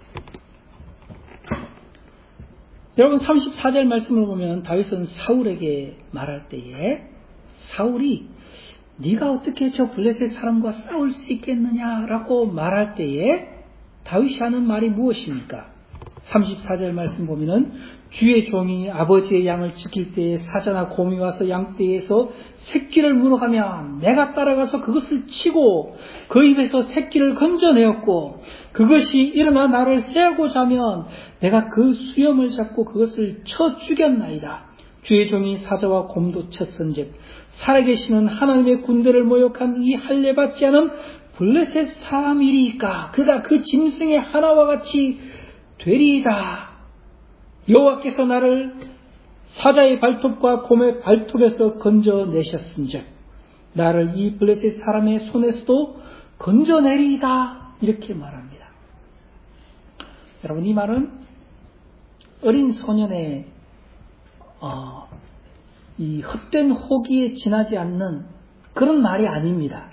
여러분, 삼십사 절 말씀을 보면 다윗은 사울에게 말할 때에 사울이 네가 어떻게 저 블레셋 사람과 싸울 수 있겠느냐라고 말할 때에 다윗이 하는 말이 무엇입니까? 삼십사 절 말씀 보면은 주의 종이 아버지의 양을 지킬 때에 사자나 곰이 와서 양떼에서 새끼를 물어가면 내가 따라가서 그것을 치고 그 입에서 새끼를 건져내었고 그것이 일어나 나를 해하고자 하면 내가 그 수염을 잡고 그것을 쳐 죽였나이다. 주의 종이 사자와 곰도 쳤은즉 살아계시는 하나님의 군대를 모욕한 이 할례 받지 않은 블레셋 사람이리까 그가 그 짐승의 하나와 같이 되리이다. 여호와께서 나를 사자의 발톱과 곰의 발톱에서 건져내셨은즉 나를 이 블레셋 사람의 손에서도 건져내리이다. 이렇게 말합니다. 여러분, 이 말은 어린 소년의 어, 이 헛된 호기에 지나지 않는 그런 말이 아닙니다.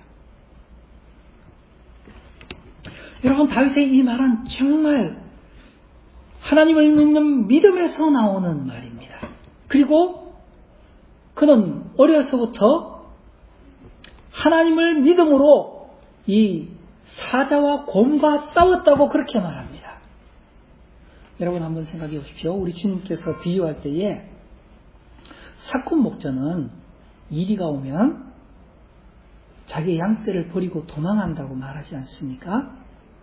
여러분, 다윗의 이 말은 정말 하나님을 믿는 믿음에서 나오는 말입니다. 그리고 그는 어려서부터 하나님을 믿음으로 이 사자와 곰과 싸웠다고 그렇게 말합니다. 여러분, 한번 생각해 보십시오. 우리 주님께서 비유할 때에 사꾼 목자는 이리가 오면 자기의 양떼를 버리고 도망한다고 말하지 않습니까?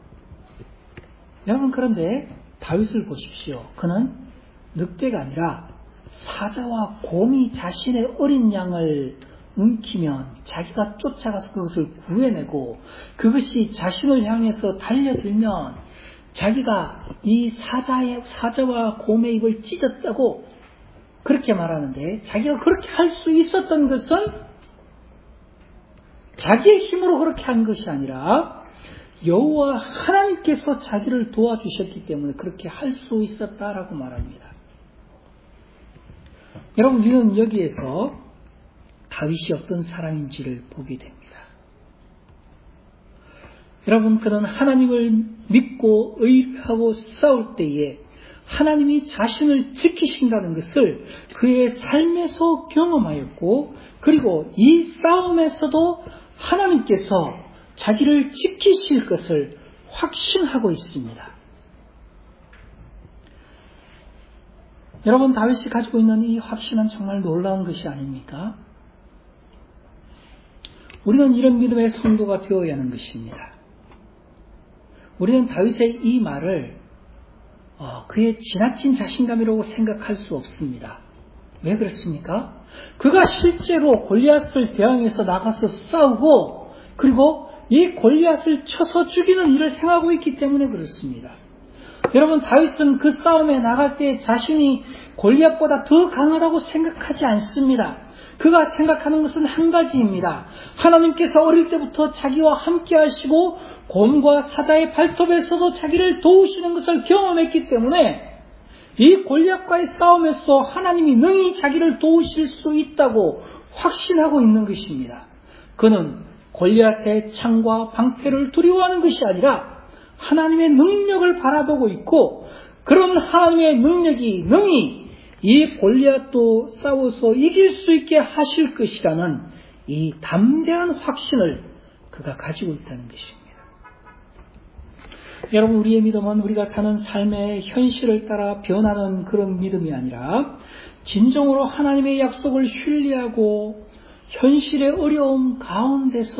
여러분, 그런데 다윗을 보십시오. 그는 늑대가 아니라 사자와 곰이 자신의 어린 양을 움키면 자기가 쫓아가서 그것을 구해내고 그것이 자신을 향해서 달려들면 자기가 이 사자의, 사자와 곰의 입을 찢었다고 그렇게 말하는데 자기가 그렇게 할 수 있었던 것은 자기의 힘으로 그렇게 한 것이 아니라 여호와 하나님께서 자기를 도와주셨기 때문에 그렇게 할 수 있었다라고 말합니다. 여러분, 우리는 여기에서 다윗이 어떤 사람인지를 보게 됩니다. 여러분, 그는 하나님을 믿고 의뢰하고 싸울 때에 하나님이 자신을 지키신다는 것을 그의 삶에서 경험하였고 그리고 이 싸움에서도 하나님께서 자기를 지키실 것을 확신하고 있습니다. 여러분, 다윗이 가지고 있는 이 확신은 정말 놀라운 것이 아닙니까? 우리는 이런 믿음의 성도가 되어야 하는 것입니다. 우리는 다윗의 이 말을 어, 그의 지나친 자신감이라고 생각할 수 없습니다. 왜 그렇습니까? 그가 실제로 골리앗을 대항해서 나가서 싸우고 그리고 이 골리앗을 쳐서 죽이는 일을 행하고 있기 때문에 그렇습니다. 여러분, 다윗은 그 싸움에 나갈 때 자신이 골리앗보다 더 강하다고 생각하지 않습니다. 그가 생각하는 것은 한 가지입니다. 하나님께서 어릴 때부터 자기와 함께 하시고 곰과 사자의 발톱에서도 자기를 도우시는 것을 경험했기 때문에 이 골리앗과의 싸움에서 하나님이 능히 자기를 도우실 수 있다고 확신하고 있는 것입니다. 그는 골리앗의 창과 방패를 두려워하는 것이 아니라 하나님의 능력을 바라보고 있고 그런 하나님의 능력이 능히 이 골리앗도 싸워서 이길 수 있게 하실 것이라는 이 담대한 확신을 그가 가지고 있다는 것입니다. 여러분, 우리의 믿음은 우리가 사는 삶의 현실을 따라 변하는 그런 믿음이 아니라 진정으로 하나님의 약속을 신뢰하고 현실의 어려움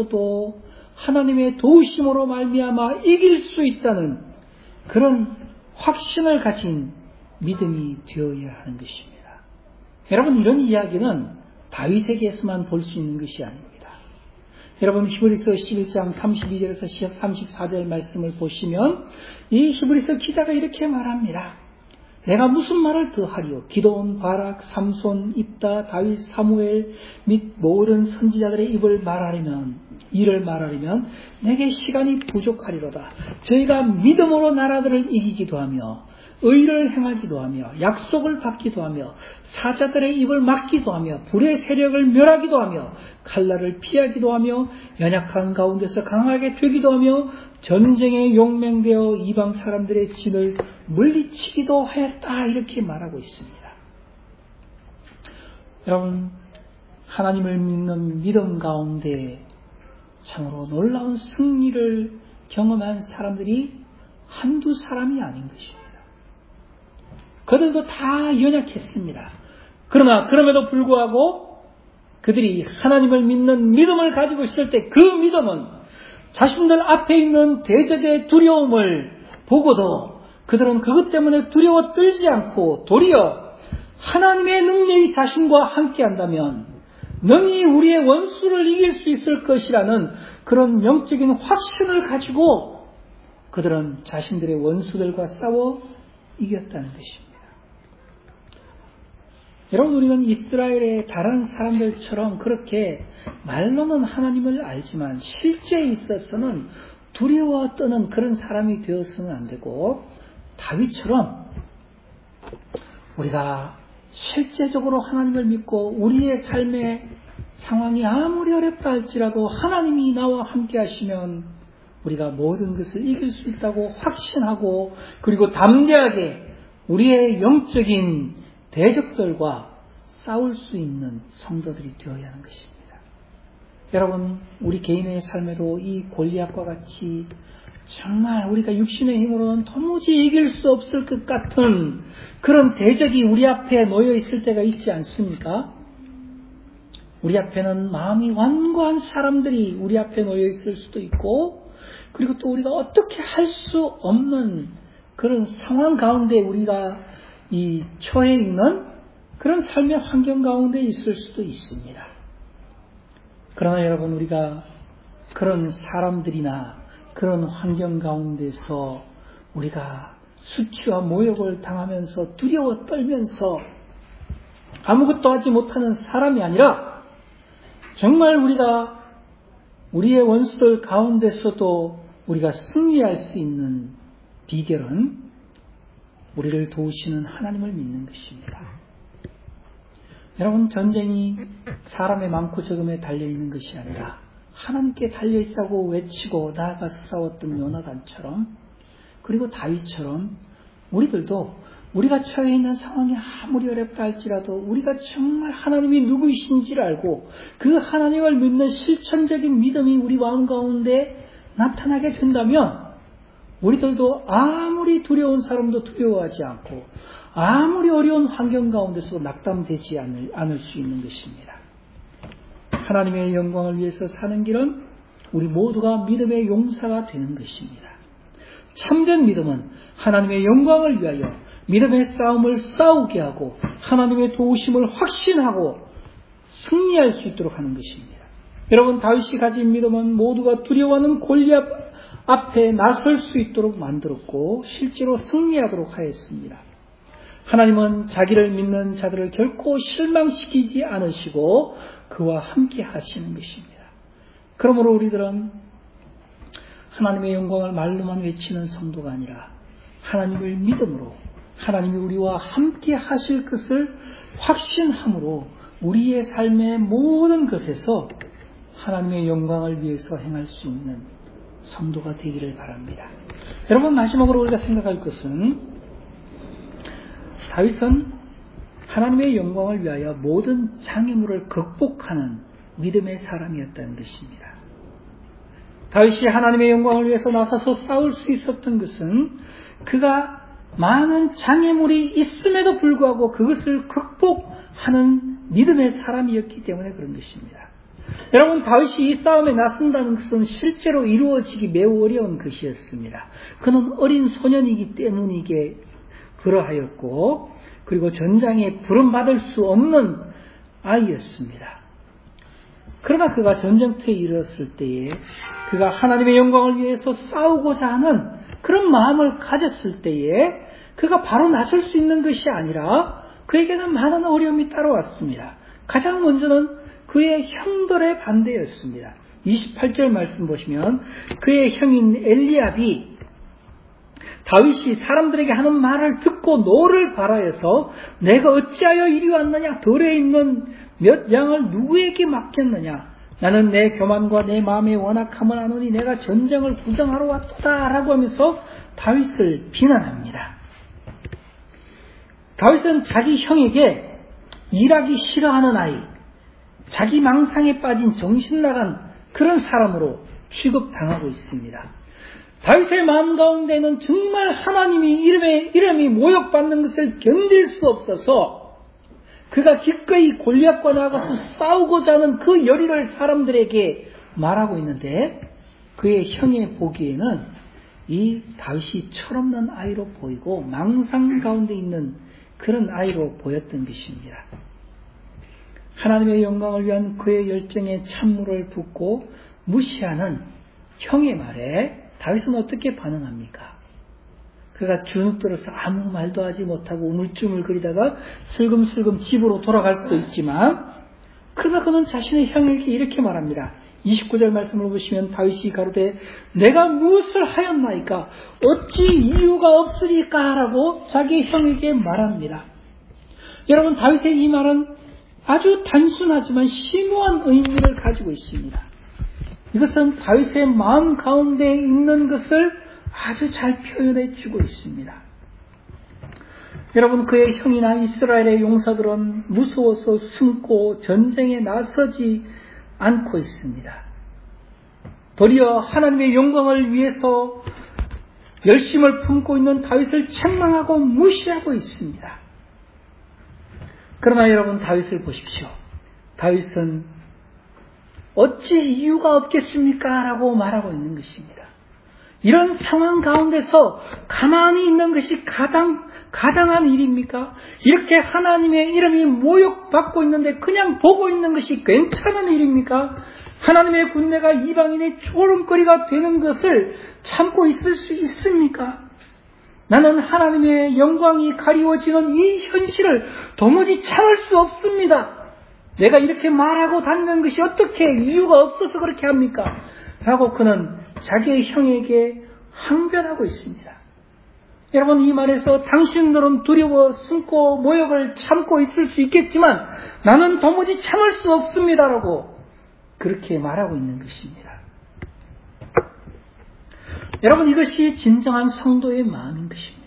가운데서도 하나님의 도우심으로 말미암아 이길 수 있다는 그런 확신을 가진 믿음이 되어야 하는 것입니다. 여러분, 이런 이야기는 다윗에게서만 볼 수 있는 것이 아닙니다. 여러분, 히브리서 십일 장 삼십이 절에서 삼십사 절 말씀을 보시면 이 히브리서 기자가 이렇게 말합니다. 내가 무슨 말을 더하리요? 기드온, 바락, 삼손, 입다, 다윗, 사무엘 및 모든 선지자들의 입을 말하려면 이를 말하려면 내게 시간이 부족하리로다. 저희가 믿음으로 나라들을 이기기도 하며 의를 행하기도 하며 약속을 받기도 하며 사자들의 입을 막기도 하며 불의 세력을 멸하기도 하며 칼날을 피하기도 하며 연약한 가운데서 강하게 되기도 하며 전쟁에 용맹되어 이방 사람들의 진을 물리치기도 하였다. 이렇게 말하고 있습니다. 여러분, 하나님을 믿는 믿음 가운데 참으로 놀라운 승리를 경험한 사람들이 한두 사람이 아닌 것입니다. 그들도 다 연약했습니다. 그러나 그럼에도 불구하고 그들이 하나님을 믿는 믿음을 가지고 있을 때 그 믿음은 자신들 앞에 있는 대적의 두려움을 보고도 그들은 그것 때문에 두려워 떨지 않고 도리어 하나님의 능력이 자신과 함께한다면 능히 우리의 원수를 이길 수 있을 것이라는 그런 영적인 확신을 가지고 그들은 자신들의 원수들과 싸워 이겼다는 것입니다. 여러분, 우리는 이스라엘의 다른 사람들처럼 그렇게 말로는 하나님을 알지만 실제에 있어서는 두려워 떠는 그런 사람이 되어서는 안 되고 다윗처럼 우리가 실제적으로 하나님을 믿고 우리의 삶의 상황이 아무리 어렵다 할지라도 하나님이 나와 함께 하시면 우리가 모든 것을 이길 수 있다고 확신하고 그리고 담대하게 우리의 영적인 대적들과 싸울 수 있는 성도들이 되어야 하는 것입니다. 여러분, 우리 개인의 삶에도 이 골리앗과 같이 정말 우리가 육신의 힘으로는 도무지 이길 수 없을 것 같은 그런 대적이 우리 앞에 놓여 있을 때가 있지 않습니까? 우리 앞에는 마음이 완고한 사람들이 우리 앞에 놓여 있을 수도 있고 그리고 또 우리가 어떻게 할 수 없는 그런 상황 가운데 우리가 이 처해 있는 그런 삶의 환경 가운데 있을 수도 있습니다. 그러나 여러분, 우리가 그런 사람들이나 그런 환경 가운데서 우리가 수치와 모욕을 당하면서 두려워 떨면서 아무것도 하지 못하는 사람이 아니라 정말 우리가 우리의 원수들 가운데서도 우리가 승리할 수 있는 비결은 우리를 도우시는 하나님을 믿는 것입니다. 여러분, 전쟁이 사람의 많고 적음에 달려있는 것이 아니라 하나님께 달려있다고 외치고 나아가서 싸웠던 요나단처럼 그리고 다윗처럼 우리들도 우리가 처해 있는 상황이 아무리 어렵다 할지라도 우리가 정말 하나님이 누구이신지를 알고 그 하나님을 믿는 실천적인 믿음이 우리 마음 가운데 나타나게 된다면 우리들도 아무리 두려운 사람도 두려워하지 않고 아무리 어려운 환경 가운데서도 낙담되지 않을, 않을 수 있는 것입니다. 하나님의 영광을 위해서 사는 길은 우리 모두가 믿음의 용사가 되는 것입니다. 참된 믿음은 하나님의 영광을 위하여 믿음의 싸움을 싸우게 하고 하나님의 도우심을 확신하고 승리할 수 있도록 하는 것입니다. 여러분, 다윗이 가진 믿음은 모두가 두려워하는 골리앗 앞에 나설 수 있도록 만들었고 실제로 승리하도록 하였습니다. 하나님은 자기를 믿는 자들을 결코 실망시키지 않으시고 그와 함께 하시는 것입니다. 그러므로 우리들은 하나님의 영광을 말로만 외치는 성도가 아니라 하나님을 믿음으로 하나님이 우리와 함께 하실 것을 확신함으로 우리의 삶의 모든 것에서 하나님의 영광을 위해서 행할 수 있는 성도가 되기를 바랍니다. 여러분, 마지막으로 우리가 생각할 것은 다윗은 하나님의 영광을 위하여 모든 장애물을 극복하는 믿음의 사람이었다는 것입니다. 다윗이 하나님의 영광을 위해서 나서서 싸울 수 있었던 것은 그가 많은 장애물이 있음에도 불구하고 그것을 극복하는 믿음의 사람이었기 때문에 그런 것입니다. 여러분, 다윗이 이 싸움에 나선다는 것은 실제로 이루어지기 매우 어려운 것이었습니다. 그는 어린 소년이기 때문이게 그러하였고, 그리고 전장에 부름받을 수 없는 아이였습니다. 그러나 그가 전쟁터에 이르렀을 때에 그가 하나님의 영광을 위해서 싸우고자 하는 그런 마음을 가졌을 때에 그가 바로 나설 수 있는 것이 아니라 그에게는 많은 어려움이 따라왔습니다. 가장 먼저는 그의 형들의 반대였습니다. 이십팔 절 말씀 보시면 그의 형인 엘리압이 다윗이 사람들에게 하는 말을 듣고 노를 발하여서 내가 어찌하여 이리 왔느냐, 들에 있는 몇 양을 누구에게 맡겼느냐, 나는 내 교만과 내 마음의 원악함을 아노니 내가 전쟁을 구경하러 왔다 라고 하면서 다윗을 비난합니다. 다윗은 자기 형에게 일하기 싫어하는 아이, 자기 망상에 빠진 정신나간 그런 사람으로 취급당하고 있습니다. 다윗의 마음 가운데는 정말 하나님이 이름에, 이름이 모욕받는 것을 견딜 수 없어서 그가 기꺼이 골리앗과 나가서 싸우고자 하는 그 열의를 사람들에게 말하고 있는데 그의 형의 보기에는 이 다윗이 철없는 아이로 보이고 망상 가운데 있는 그런 아이로 보였던 것입니다. 하나님의 영광을 위한 그의 열정에 찬물을 붓고 무시하는 형의 말에 다윗은 어떻게 반응합니까? 그가 주눅들어서 아무 말도 하지 못하고 우물쭈물거리다가 슬금슬금 집으로 돌아갈 수도 있지만 그러나 그는 자신의 형에게 이렇게 말합니다. 이십구 절 말씀을 보시면 다윗이 가로되 내가 무엇을 하였나이까 어찌 이유가 없으리까 라고 자기 형에게 말합니다. 여러분, 다윗의 이 말은 아주 단순하지만 심오한 의미를 가지고 있습니다. 이것은 다윗의 마음 가운데 있는 것을 아주 잘 표현해 주고 있습니다. 여러분, 그의 형이나 이스라엘의 용사들은 무서워서 숨고 전쟁에 나서지 않고 있습니다. 도리어 하나님의 영광을 위해서 열심을 품고 있는 다윗을 책망하고 무시하고 있습니다. 그러나 여러분, 다윗을 보십시오. 다윗은 어찌 이유가 없겠습니까? 라고 말하고 있는 것입니다. 이런 상황 가운데서 가만히 있는 것이 가당, 가당한 일입니까? 이렇게 하나님의 이름이 모욕받고 있는데 그냥 보고 있는 것이 괜찮은 일입니까? 하나님의 군대가 이방인의 조롱거리가 되는 것을 참고 있을 수 있습니까? 나는 하나님의 영광이 가리워지는 이 현실을 도무지 참을 수 없습니다. 내가 이렇게 말하고 다니는 것이 어떻게 이유가 없어서 그렇게 합니까? 라고 그는 자기의 형에게 항변하고 있습니다. 여러분, 이 말에서 당신들은 두려워 숨고 모욕을 참고 있을 수 있겠지만 나는 도무지 참을 수 없습니다라고 그렇게 말하고 있는 것입니다. 여러분, 이것이 진정한 성도의 마음인 것입니다.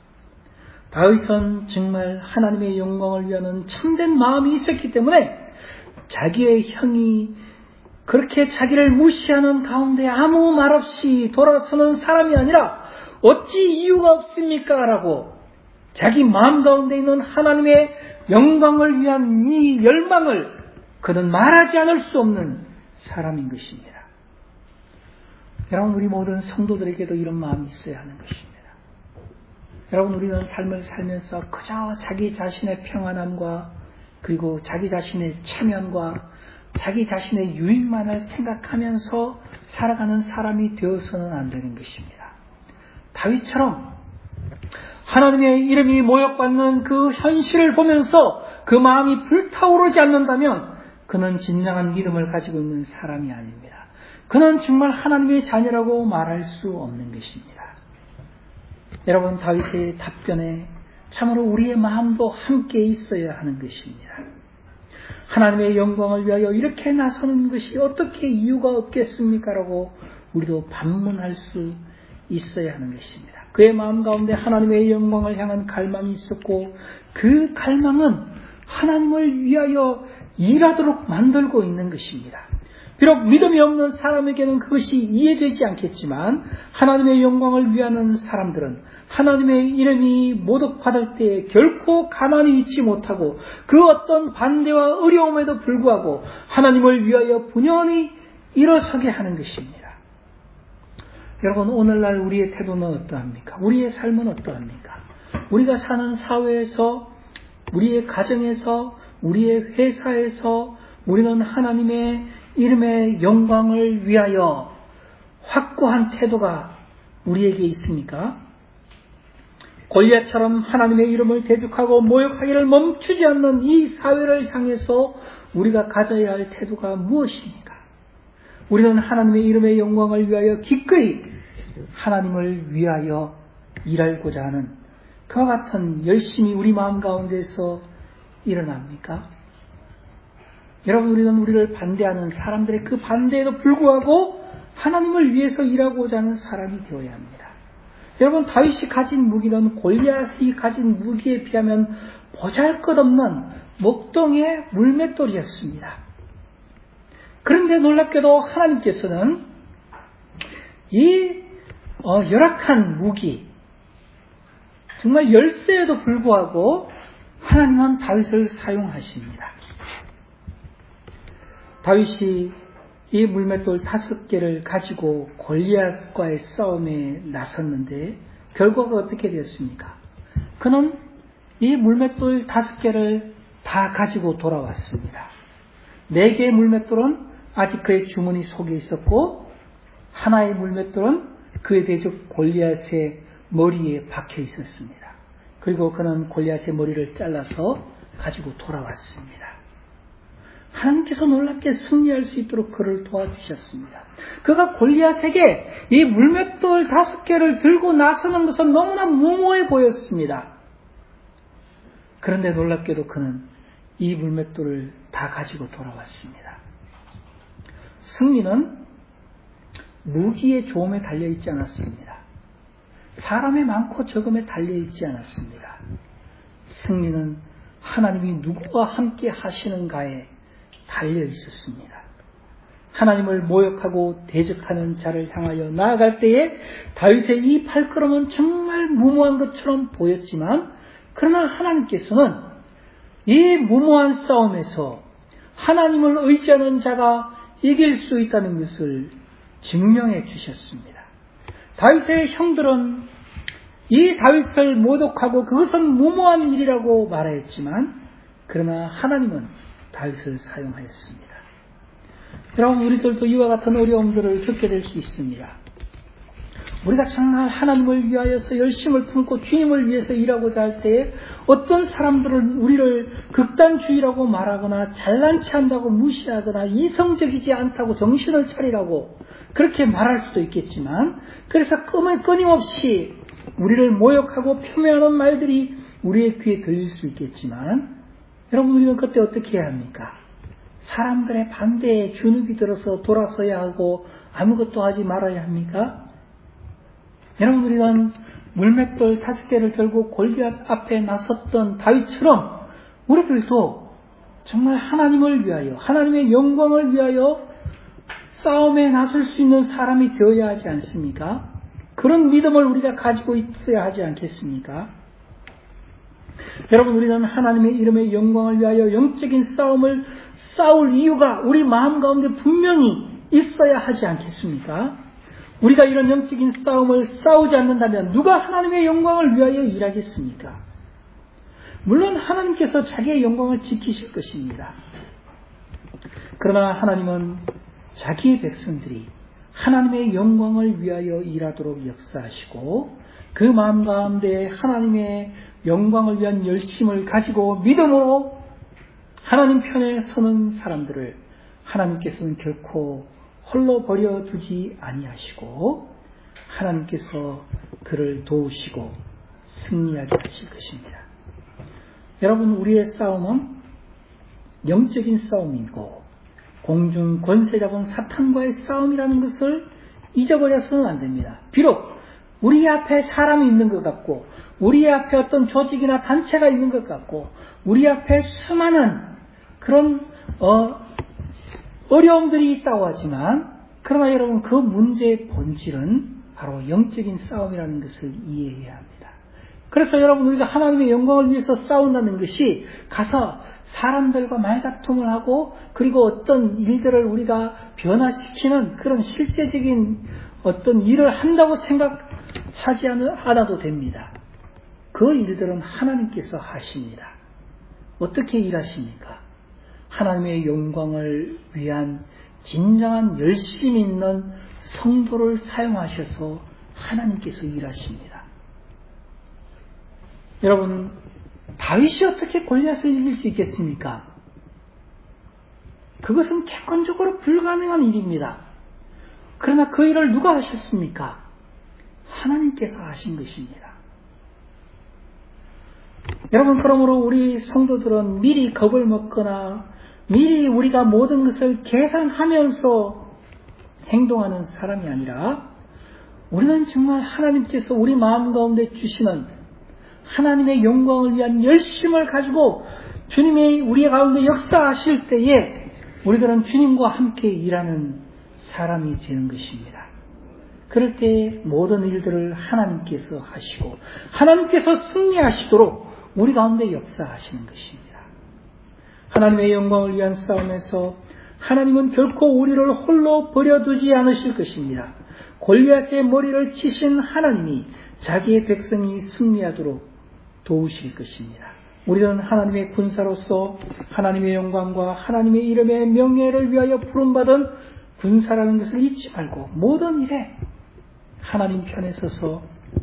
다윗은 정말 하나님의 영광을 위하는 참된 마음이 있었기 때문에 자기의 형이 그렇게 자기를 무시하는 가운데 아무 말 없이 돌아서는 사람이 아니라 어찌 이유가 없습니까? 라고 자기 마음 가운데 있는 하나님의 영광을 위한 이 열망을 그는 말하지 않을 수 없는 사람인 것입니다. 여러분, 우리 모든 성도들에게도 이런 마음이 있어야 하는 것입니다. 여러분, 우리는 삶을 살면서 그저 자기 자신의 평안함과 그리고 자기 자신의 체면과 자기 자신의 유익만을 생각하면서 살아가는 사람이 되어서는 안 되는 것입니다. 다윗처럼 하나님의 이름이 모욕받는 그 현실을 보면서 그 마음이 불타오르지 않는다면 그는 진정한 믿음을 가지고 있는 사람이 아닙니다. 그는 정말 하나님의 자녀라고 말할 수 없는 것입니다. 여러분, 다윗의 답변에 참으로 우리의 마음도 함께 있어야 하는 것입니다. 하나님의 영광을 위하여 이렇게 나서는 것이 어떻게 이유가 없겠습니까? 라고 우리도 반문할 수 있어야 하는 것입니다. 그의 마음 가운데 하나님의 영광을 향한 갈망이 있었고 그 갈망은 하나님을 위하여 일하도록 만들고 있는 것입니다. 비록 믿음이 없는 사람에게는 그것이 이해되지 않겠지만 하나님의 영광을 위하는 사람들은 하나님의 이름이 모독받을 때에 결코 가만히 있지 못하고 그 어떤 반대와 어려움에도 불구하고 하나님을 위하여 분연히 일어서게 하는 것입니다. 여러분, 오늘날 우리의 태도는 어떠합니까? 우리의 삶은 어떠합니까? 우리가 사는 사회에서, 우리의 가정에서, 우리의 회사에서 우리는 하나님의 이름의 영광을 위하여 확고한 태도가 우리에게 있습니까? 골리앗처럼 하나님의 이름을 대적하고 모욕하기를 멈추지 않는 이 사회를 향해서 우리가 가져야 할 태도가 무엇입니까? 우리는 하나님의 이름의 영광을 위하여 기꺼이 하나님을 위하여 일하고자 하는 그와 같은 열심이 우리 마음 가운데서 일어납니까? 여러분, 우리는 우리를 반대하는 사람들의 그 반대에도 불구하고 하나님을 위해서 일하고자 하는 사람이 되어야 합니다. 여러분, 다윗이 가진 무기는 골리앗이 가진 무기에 비하면 보잘것없는 목동의 물맷돌이었습니다. 그런데 놀랍게도 하나님께서는 이 어, 열악한 무기, 정말 열세에도 불구하고 하나님은 다윗을 사용하십니다. 다윗이 이 물맷돌 다섯 개를 가지고 골리앗과의 싸움에 나섰는데 결과가 어떻게 되었습니까? 그는 이 물맷돌 다섯 개를 다 가지고 돌아왔습니다. 네 개의 물맷돌은 아직 그의 주머니 속에 있었고 하나의 물맷돌은 그의 대적 골리앗의 머리에 박혀 있었습니다. 그리고 그는 골리앗의 머리를 잘라서 가지고 돌아왔습니다. 하나님께서 놀랍게 승리할 수 있도록 그를 도와주셨습니다. 그가 골리앗에게 이 물맷돌 다섯 개를 들고 나서는 것은 너무나 무모해 보였습니다. 그런데 놀랍게도 그는 이 물맷돌을 다 가지고 돌아왔습니다. 승리는 무기의 조음에 달려있지 않았습니다. 사람의 많고 적음에 달려있지 않았습니다. 승리는 하나님이 누구와 함께 하시는가에 달려 있었습니다. 하나님을 모욕하고 대적하는 자를 향하여 나아갈 때에 다윗의 이 발걸음은 정말 무모한 것처럼 보였지만 그러나 하나님께서는 이 무모한 싸움에서 하나님을 의지하는 자가 이길 수 있다는 것을 증명해 주셨습니다. 다윗의 형들은 이 다윗을 모독하고 그것은 무모한 일이라고 말하였지만 그러나 하나님은 다윗을 사용하였습니다. 여러분, 우리들도 이와 같은 어려움들을 겪게 될 수 있습니다. 우리가 정말 하나님을 위하여서 열심을 품고 주님을 위해서 일하고자 할 때에 어떤 사람들은 우리를 극단주의라고 말하거나 잘난치 한다고 무시하거나 이성적이지 않다고 정신을 차리라고 그렇게 말할 수도 있겠지만 그래서 끊임없이 우리를 모욕하고 폄훼하는 말들이 우리의 귀에 들릴 수 있겠지만 여러분, 우리는 그때 어떻게 해야 합니까? 사람들의 반대에 주눅이 들어서 돌아서야 하고 아무것도 하지 말아야 합니까? 여러분, 우리는 물맷돌 다섯 개를 들고 골리앗 앞에 나섰던 다윗처럼 우리들도 정말 하나님을 위하여, 하나님의 영광을 위하여 싸움에 나설 수 있는 사람이 되어야 하지 않습니까? 그런 믿음을 우리가 가지고 있어야 하지 않겠습니까? 여러분, 우리는 하나님의 이름의 영광을 위하여 영적인 싸움을 싸울 이유가 우리 마음 가운데 분명히 있어야 하지 않겠습니까? 우리가 이런 영적인 싸움을 싸우지 않는다면 누가 하나님의 영광을 위하여 일하겠습니까? 물론 하나님께서 자기의 영광을 지키실 것입니다. 그러나 하나님은 자기의 백성들이 하나님의 영광을 위하여 일하도록 역사하시고 그 마음 가운데 하나님의 영광을 위한 열심을 가지고 믿음으로 하나님 편에 서는 사람들을 하나님께서는 결코 홀로 버려두지 아니하시고 하나님께서 그를 도우시고 승리하게 하실 것입니다. 여러분, 우리의 싸움은 영적인 싸움이고 공중 권세 잡은 사탄과의 싸움이라는 것을 잊어버려서는 안 됩니다. 비록 우리 앞에 사람이 있는 것 같고 우리 앞에 어떤 조직이나 단체가 있는 것 같고 우리 앞에 수많은 그런 어, 어려움들이 있다고 하지만 그러나 여러분 그 문제의 본질은 바로 영적인 싸움이라는 것을 이해해야 합니다. 그래서 여러분 우리가 하나님의 영광을 위해서 싸운다는 것이 가서 사람들과 말다툼을 하고 그리고 어떤 일들을 우리가 변화시키는 그런 실제적인 어떤 일을 한다고 생각하지 않아도 됩니다. 그 일들은 하나님께서 하십니다. 어떻게 일하십니까? 하나님의 영광을 위한 진정한 열심 있는 성도를 사용하셔서 하나님께서 일하십니다. 여러분, 다윗이 어떻게 골리앗을 이길 수 있겠습니까? 그것은 객관적으로 불가능한 일입니다. 그러나 그 일을 누가 하셨습니까? 하나님께서 하신 것입니다. 여러분, 그러므로 우리 성도들은 미리 겁을 먹거나 미리 우리가 모든 것을 계산하면서 행동하는 사람이 아니라 우리는 정말 하나님께서 우리 마음 가운데 주시는 하나님의 영광을 위한 열심을 가지고 주님이 우리 가운데 역사하실 때에 우리들은 주님과 함께 일하는 사람이 되는 것입니다. 그럴 때 모든 일들을 하나님께서 하시고 하나님께서 승리하시도록 우리 가운데 역사하시는 것입니다. 하나님의 영광을 위한 싸움에서 하나님은 결코 우리를 홀로 버려두지 않으실 것입니다. 골리앗의 머리를 치신 하나님이 자기의 백성이 승리하도록 도우실 것입니다. 우리는 하나님의 군사로서 하나님의 영광과 하나님의 이름의 명예를 위하여 부름받은 군사라는 것을 잊지 말고 모든 일에 하나님 편에 서서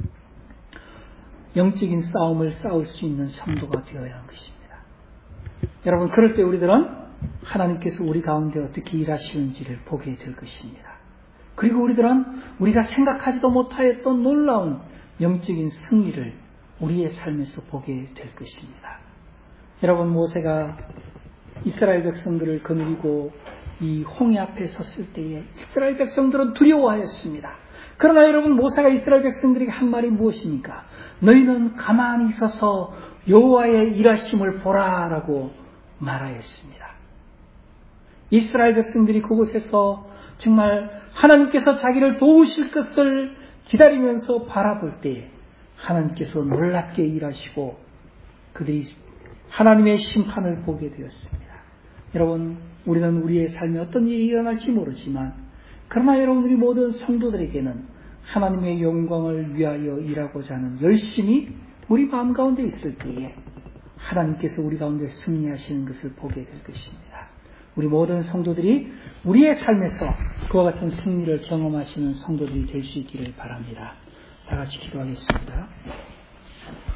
영적인 싸움을 싸울 수 있는 성도가 되어야 하는 것입니다. 여러분, 그럴 때 우리들은 하나님께서 우리 가운데 어떻게 일하시는지를 보게 될 것입니다. 그리고 우리들은 우리가 생각하지도 못하였던 놀라운 영적인 승리를 우리의 삶에서 보게 될 것입니다. 여러분, 모세가 이스라엘 백성들을 거느리고 이 홍해 앞에 섰을 때에 이스라엘 백성들은 두려워하였습니다. 그러나 여러분, 모세가 이스라엘 백성들에게 한 말이 무엇입니까? 너희는 가만히 서서 여호와의 일하심을 보라라고 말하였습니다. 이스라엘 백성들이 그곳에서 정말 하나님께서 자기를 도우실 것을 기다리면서 바라볼 때에 하나님께서 놀랍게 일하시고 그들이 하나님의 심판을 보게 되었습니다. 여러분, 우리는 우리의 삶에 어떤 일이 일어날지 모르지만 그러나 여러분들이 모든 성도들에게는 하나님의 영광을 위하여 일하고자 하는 열심이 우리 마음 가운데 있을 때에 하나님께서 우리 가운데 승리하시는 것을 보게 될 것입니다. 우리 모든 성도들이 우리의 삶에서 그와 같은 승리를 경험하시는 성도들이 될 수 있기를 바랍니다. 다 같이 기도하겠습니다.